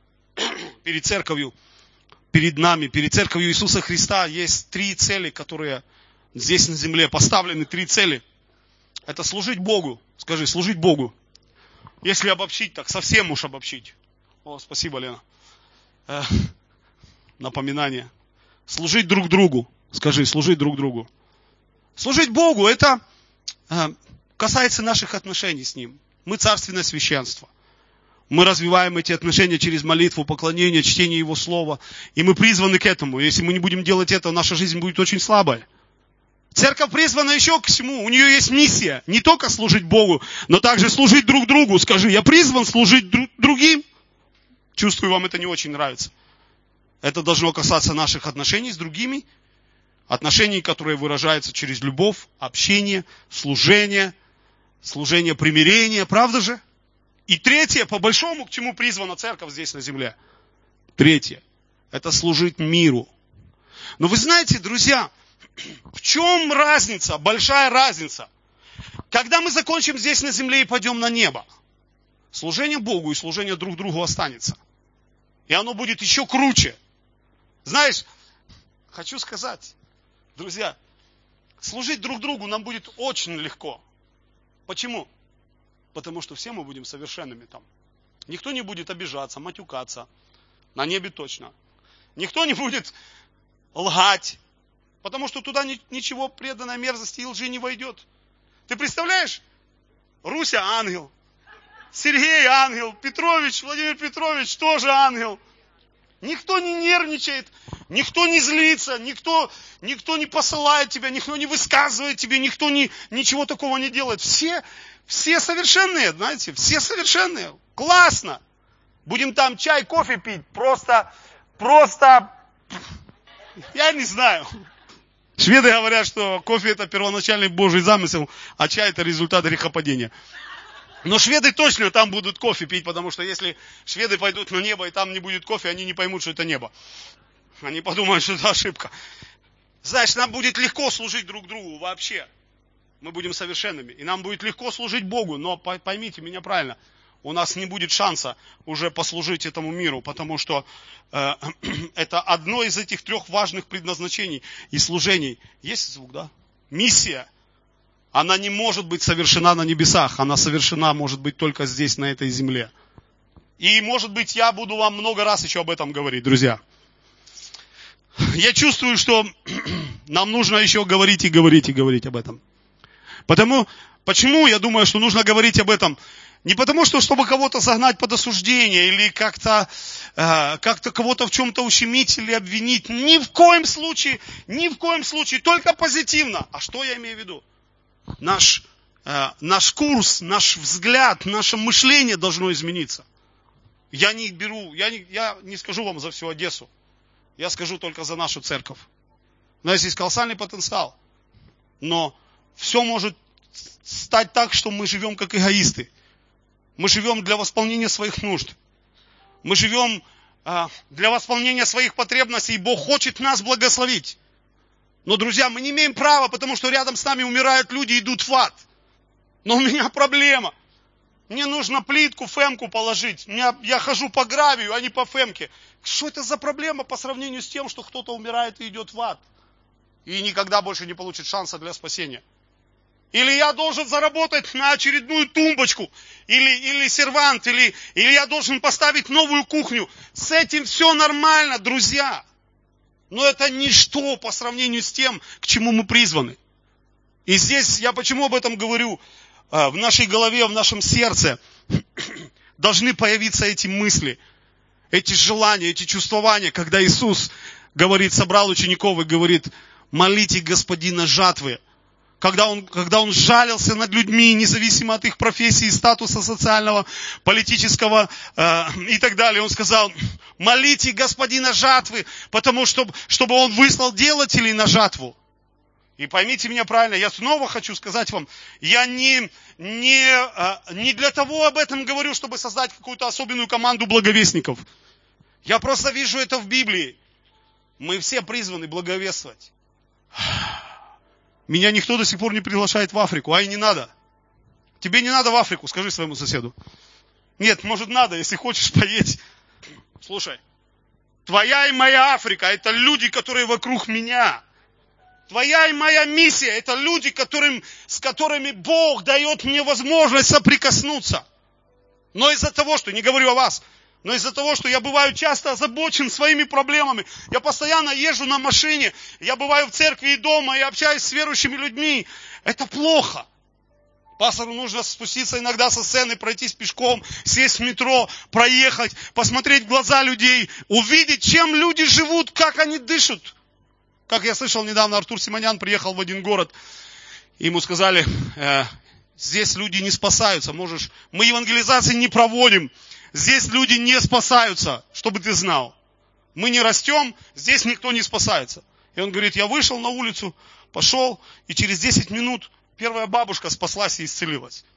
[SPEAKER 1] Перед церковью, перед нами, перед церковью Иисуса Христа есть три цели, которые здесь на земле поставлены. Три цели. Это служить Богу. Скажи, служить Богу. Если обобщить, так совсем уж обобщить. О, спасибо, Лена. Э, напоминание. Служить друг другу. Скажи, служить друг другу. Служить Богу, это э, касается наших отношений с Ним. Мы царственное священство. Мы развиваем эти отношения через молитву, поклонение, чтение Его Слова. И мы призваны к этому. Если мы не будем делать этого, наша жизнь будет очень слабой. Церковь призвана еще к всему. У нее есть миссия. Не только служить Богу, но также служить друг другу. Скажи, я призван служить друг, другим. Чувствую, вам это не очень нравится. Это должно касаться наших отношений с другими. Отношений, которые выражаются через любовь, общение, служение, служение примирения. Правда же? И третье, по большому, к чему призвана церковь здесь на земле. Третье. Это служить миру. Но вы знаете, друзья, в чем разница, большая разница? Когда мы закончим здесь на земле и пойдем на небо, служение Богу и служение друг другу останется. И оно будет еще круче. Знаешь, хочу сказать, друзья, служить друг другу нам будет очень легко. Почему? Потому что все мы будем совершенными там. Никто не будет обижаться, матюкаться. На небе точно. Никто не будет лгать. Потому что туда ничего преданной мерзости и лжи не войдет. Ты представляешь? Руся ангел. Сергей ангел. Петрович, Владимир Петрович тоже ангел. Никто не нервничает. Никто не злится. Никто, никто не посылает тебя. Никто не высказывает тебе. Никто не, ничего такого не делает. Все, все совершенные, знаете. Все совершенные. Классно. Будем там чай, кофе пить. Просто, просто, я не знаю. Шведы говорят, что кофе это первоначальный Божий замысел, а чай это результат грехопадения. Но шведы точно там будут кофе пить, потому что если шведы пойдут на небо и там не будет кофе, они не поймут, что это небо. Они подумают, что это ошибка. Знаешь, нам будет легко служить друг другу вообще. Мы будем совершенными. И нам будет легко служить Богу, но поймите меня правильно. У нас не будет шанса уже послужить этому миру, потому что э, это одно из этих трех важных предназначений и служений. Есть звук, да? Миссия. Она не может быть совершена на небесах, она совершена может быть только здесь, на этой земле. И может быть я буду вам много раз еще об этом говорить, друзья. Я чувствую, что нам нужно еще говорить и говорить и говорить об этом. Потому, почему я думаю, что нужно говорить об этом? Не потому, что чтобы кого-то загнать под осуждение или как-то, э, как-то кого-то в чем-то ущемить или обвинить. Ни в коем случае, ни в коем случае, только позитивно. А что я имею в виду? Наш, э, наш курс, наш взгляд, наше мышление должно измениться. Я не беру, я не, я не скажу вам за всю Одессу. Я скажу только за нашу церковь. У нас есть колоссальный потенциал. Но все может стать так, что мы живем как эгоисты. Мы живем для восполнения своих нужд. Мы живем а, для восполнения своих потребностей. И Бог хочет нас благословить. Но, друзья, мы не имеем права, потому что рядом с нами умирают люди и идут в ад. Но у меня проблема. Мне нужно плитку, фемку положить. Меня, я хожу по гравию, а не по фемке. Что это за проблема по сравнению с тем, что кто-то умирает и идет в ад? И никогда больше не получит шанса для спасения. Или я должен заработать на очередную тумбочку, или, или сервант, или, или я должен поставить новую кухню. С этим все нормально, друзья. Но это ничто по сравнению с тем, к чему мы призваны. И здесь я почему об этом говорю? В нашей голове, в нашем сердце должны появиться эти мысли, эти желания, эти чувствования, когда Иисус говорит, собрал учеников и говорит, молите Господина жатвы. Когда он, когда он жалился над людьми, независимо от их профессии, статуса социального, политического э, и так далее, он сказал, молите Господина жатвы, потому что, чтобы он выслал делателей на жатву. И поймите меня правильно, я снова хочу сказать вам, я не, не, не для того об этом говорю, чтобы создать какую-то особенную команду благовестников. Я просто вижу это в Библии. Мы все призваны благовествовать. Меня никто до сих пор не приглашает в Африку, а и не надо. Тебе не надо в Африку, скажи своему соседу. Нет, может надо, если хочешь, поедь. Слушай, твоя и моя Африка, это люди, которые вокруг меня. Твоя и моя миссия, это люди, которым, с которыми Бог дает мне возможность соприкоснуться. Но из-за того, что, не говорю о вас, но из-за того, что я бываю часто озабочен своими проблемами, я постоянно езжу на машине, я бываю в церкви и дома, и общаюсь с верующими людьми. Это плохо. Пастору нужно спуститься иногда со сцены, пройтись пешком, сесть в метро, проехать, посмотреть в глаза людей, увидеть, чем люди живут, как они дышат. Как я слышал недавно, Артур Симонян приехал в один город, и ему сказали, э, здесь люди не спасаются, можешь, мы евангелизации не проводим, здесь люди не спасаются, чтобы ты знал. Мы не растем, здесь никто не спасается. И он говорит, я вышел на улицу, пошел, и через десять минут первая бабушка спаслась и исцелилась.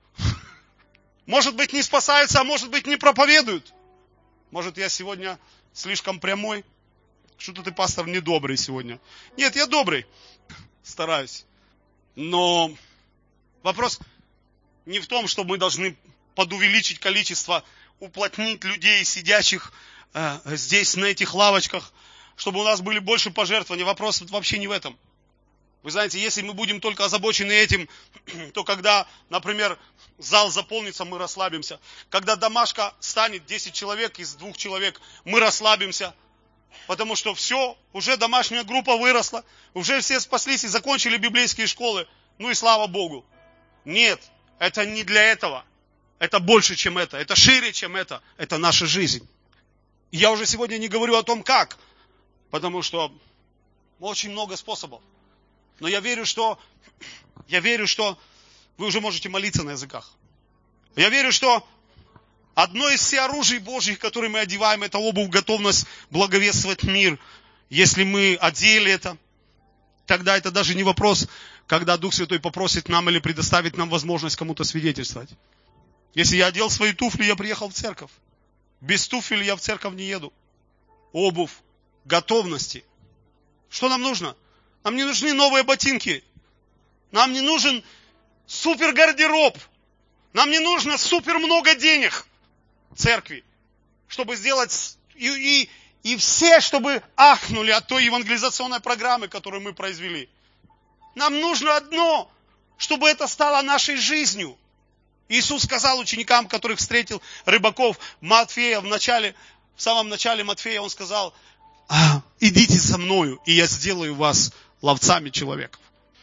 [SPEAKER 1] Может быть, не спасаются, а может быть, не проповедуют. Может, я сегодня слишком прямой. Что-то ты, пастор, недобрый сегодня. Нет, я добрый. Стараюсь. Но вопрос не в том, что мы должны подувеличить количество, уплотнить людей, сидящих э, здесь, на этих лавочках, чтобы у нас были больше пожертвований. Вопрос вообще не в этом. Вы знаете, если мы будем только озабочены этим, то когда, например, зал заполнится, мы расслабимся. Когда домашка станет десять человек из двух человек, мы расслабимся. Потому что все, уже домашняя группа выросла, уже все спаслись и закончили библейские школы. Ну и слава Богу. Нет, это не для этого. Это больше, чем это. Это шире, чем это. Это наша жизнь. И я уже сегодня не говорю о том, как. Потому что очень много способов. Но я верю, что, я верю, что вы уже можете молиться на языках. Я верю, что одно из всеоружий Божьих, которые мы одеваем, это обувь, готовность благовествовать мир. Если мы одели это, тогда это даже не вопрос, когда Дух Святой попросит нам или предоставит нам возможность кому-то свидетельствовать. Если я одел свои туфли, я приехал в церковь. Без туфель я в церковь не еду. Обувь, готовности. Что нам нужно? Нам не нужны новые ботинки. Нам не нужен супер гардероб. Нам не нужно супер много денег церкви, чтобы сделать, и, и, и все, чтобы ахнули от той евангелизационной программы, которую мы произвели. Нам нужно одно, чтобы это стало нашей жизнью. Иисус сказал ученикам, которых встретил рыбаков, Матфея, в начале, в самом начале Матфея, Он сказал, а, идите за мною, и я сделаю вас ловцами человеков.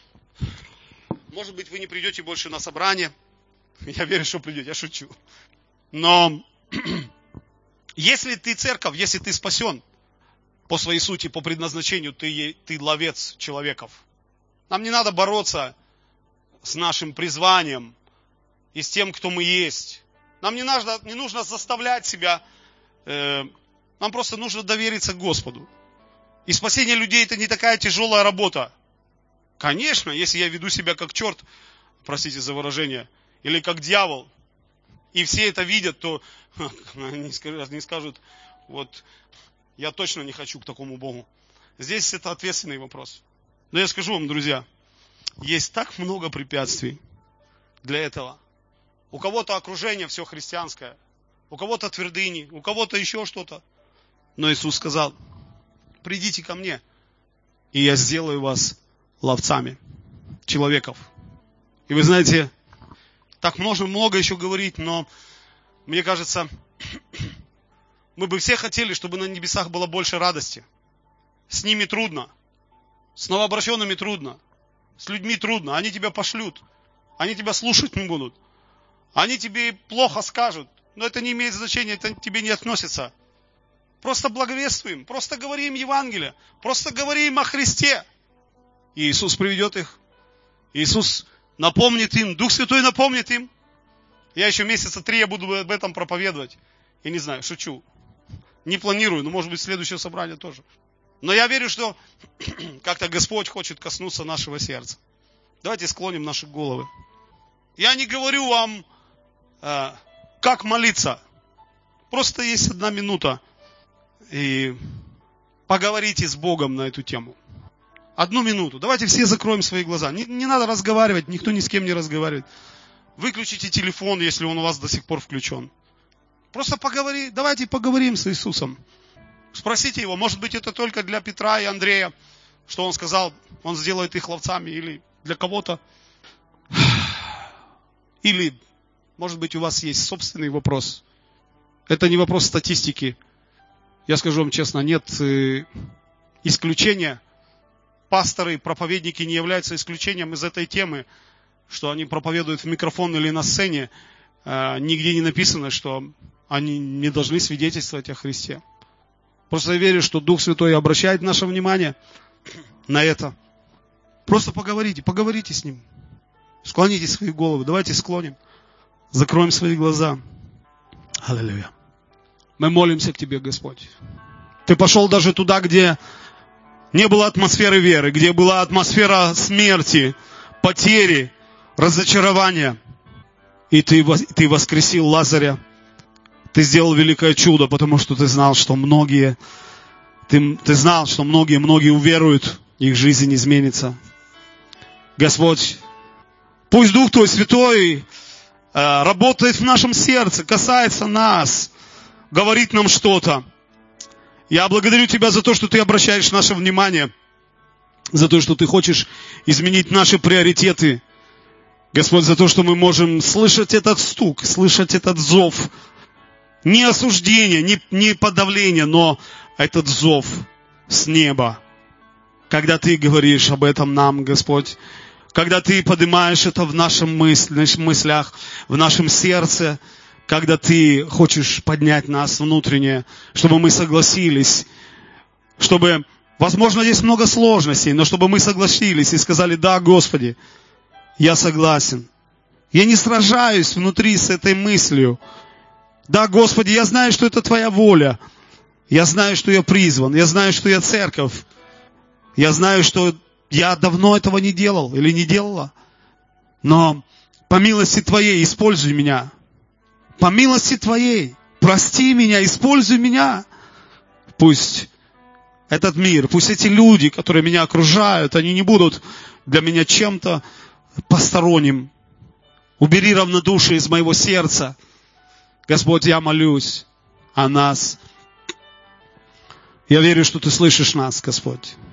[SPEAKER 1] Может быть, вы не придете больше на собрание. Я верю, что придете, я шучу. Но если ты церковь, если ты спасен по своей сути, по предназначению, ты, ты ловец человеков. Нам не надо бороться с нашим призванием и с тем, кто мы есть. Нам не нужно, не нужно заставлять себя, э, нам просто нужно довериться Господу. И спасение людей это не такая тяжелая работа. Конечно, если я веду себя как черт, простите за выражение, или как дьявол, и все это видят, то они скажут, не скажут, вот я точно не хочу к такому Богу. Здесь это ответственный вопрос. Но я скажу вам, друзья, есть так много препятствий для этого. У кого-то окружение все христианское, у кого-то твердыни, у кого-то еще что-то. Но Иисус сказал, придите ко мне, и я сделаю вас ловцами человеков. И вы знаете, так можно много еще говорить, но мне кажется, мы бы все хотели, чтобы на небесах было больше радости. С ними трудно, с новообращенными трудно, с людьми трудно, они тебя пошлют, они тебя слушать не будут, они тебе плохо скажут, но это не имеет значения, это к тебе не относится. Просто благовествуем, просто говорим Евангелие, просто говорим о Христе. И Иисус приведет их. Иисус напомнит им, Дух Святой напомнит им. Я еще месяца три я буду об этом проповедовать. Я не знаю, шучу. Не планирую, но может быть следующее собрание тоже. Но я верю, что как-то Господь хочет коснуться нашего сердца. Давайте склоним наши головы. Я не говорю вам, э, как молиться. Просто есть одна минута. И поговорите с Богом на эту тему. Одну минуту. Давайте все закроем свои глаза. Не, не надо разговаривать, никто ни с кем не разговаривает. Выключите телефон, если он у вас до сих пор включен. Просто поговори, давайте поговорим с Иисусом. Спросите его, может быть, это только для Петра и Андрея, что он сказал, он сделает их ловцами, или для кого-то. Или, может быть, у вас есть собственный вопрос. Это не вопрос статистики. Я скажу вам честно, нет э, исключения. Пасторы, проповедники не являются исключением из этой темы, что они проповедуют в микрофон или на сцене. Э, нигде не написано, что они не должны свидетельствовать о Христе. Просто я верю, что Дух Святой обращает наше внимание на это. Просто поговорите, поговорите с Ним. Склоните свои головы, давайте склоним. Закроем свои глаза. Аллилуйя. Мы молимся к Тебе, Господь. Ты пошел даже туда, где не было атмосферы веры, где была атмосфера смерти, потери, разочарования. И Ты, ты воскресил Лазаря. Ты сделал великое чудо, потому что Ты знал, что многие, Ты, ты знал, что многие, многие уверуют, их жизнь изменится. Господь, пусть Дух Твой Святой э, работает в нашем сердце, касается нас, говорит нам что-то. Я благодарю Тебя за то, что Ты обращаешь наше внимание, за то, что Ты хочешь изменить наши приоритеты. Господь, за то, что мы можем слышать этот стук, слышать этот зов. Не осуждение, не, не подавление, но этот зов с неба. Когда Ты говоришь об этом нам, Господь, когда Ты поднимаешь это в нашем мысль, мыслях, в нашем сердце, когда Ты хочешь поднять нас внутренне, чтобы мы согласились, чтобы, возможно, есть много сложностей, но чтобы мы согласились и сказали: да, Господи, я согласен. Я не сражаюсь внутри с этой мыслью. Да, Господи, я знаю, что это Твоя воля. Я знаю, что я призван. Я знаю, что я церковь. Я знаю, что я давно этого не делал или не делала. Но по милости Твоей используй меня. По милости Твоей прости меня, используй меня. Пусть этот мир, пусть эти люди, которые меня окружают, они не будут для меня чем-то посторонним. Убери равнодушие из моего сердца. Господь, я молюсь о нас. Я верю, что Ты слышишь нас, Господь.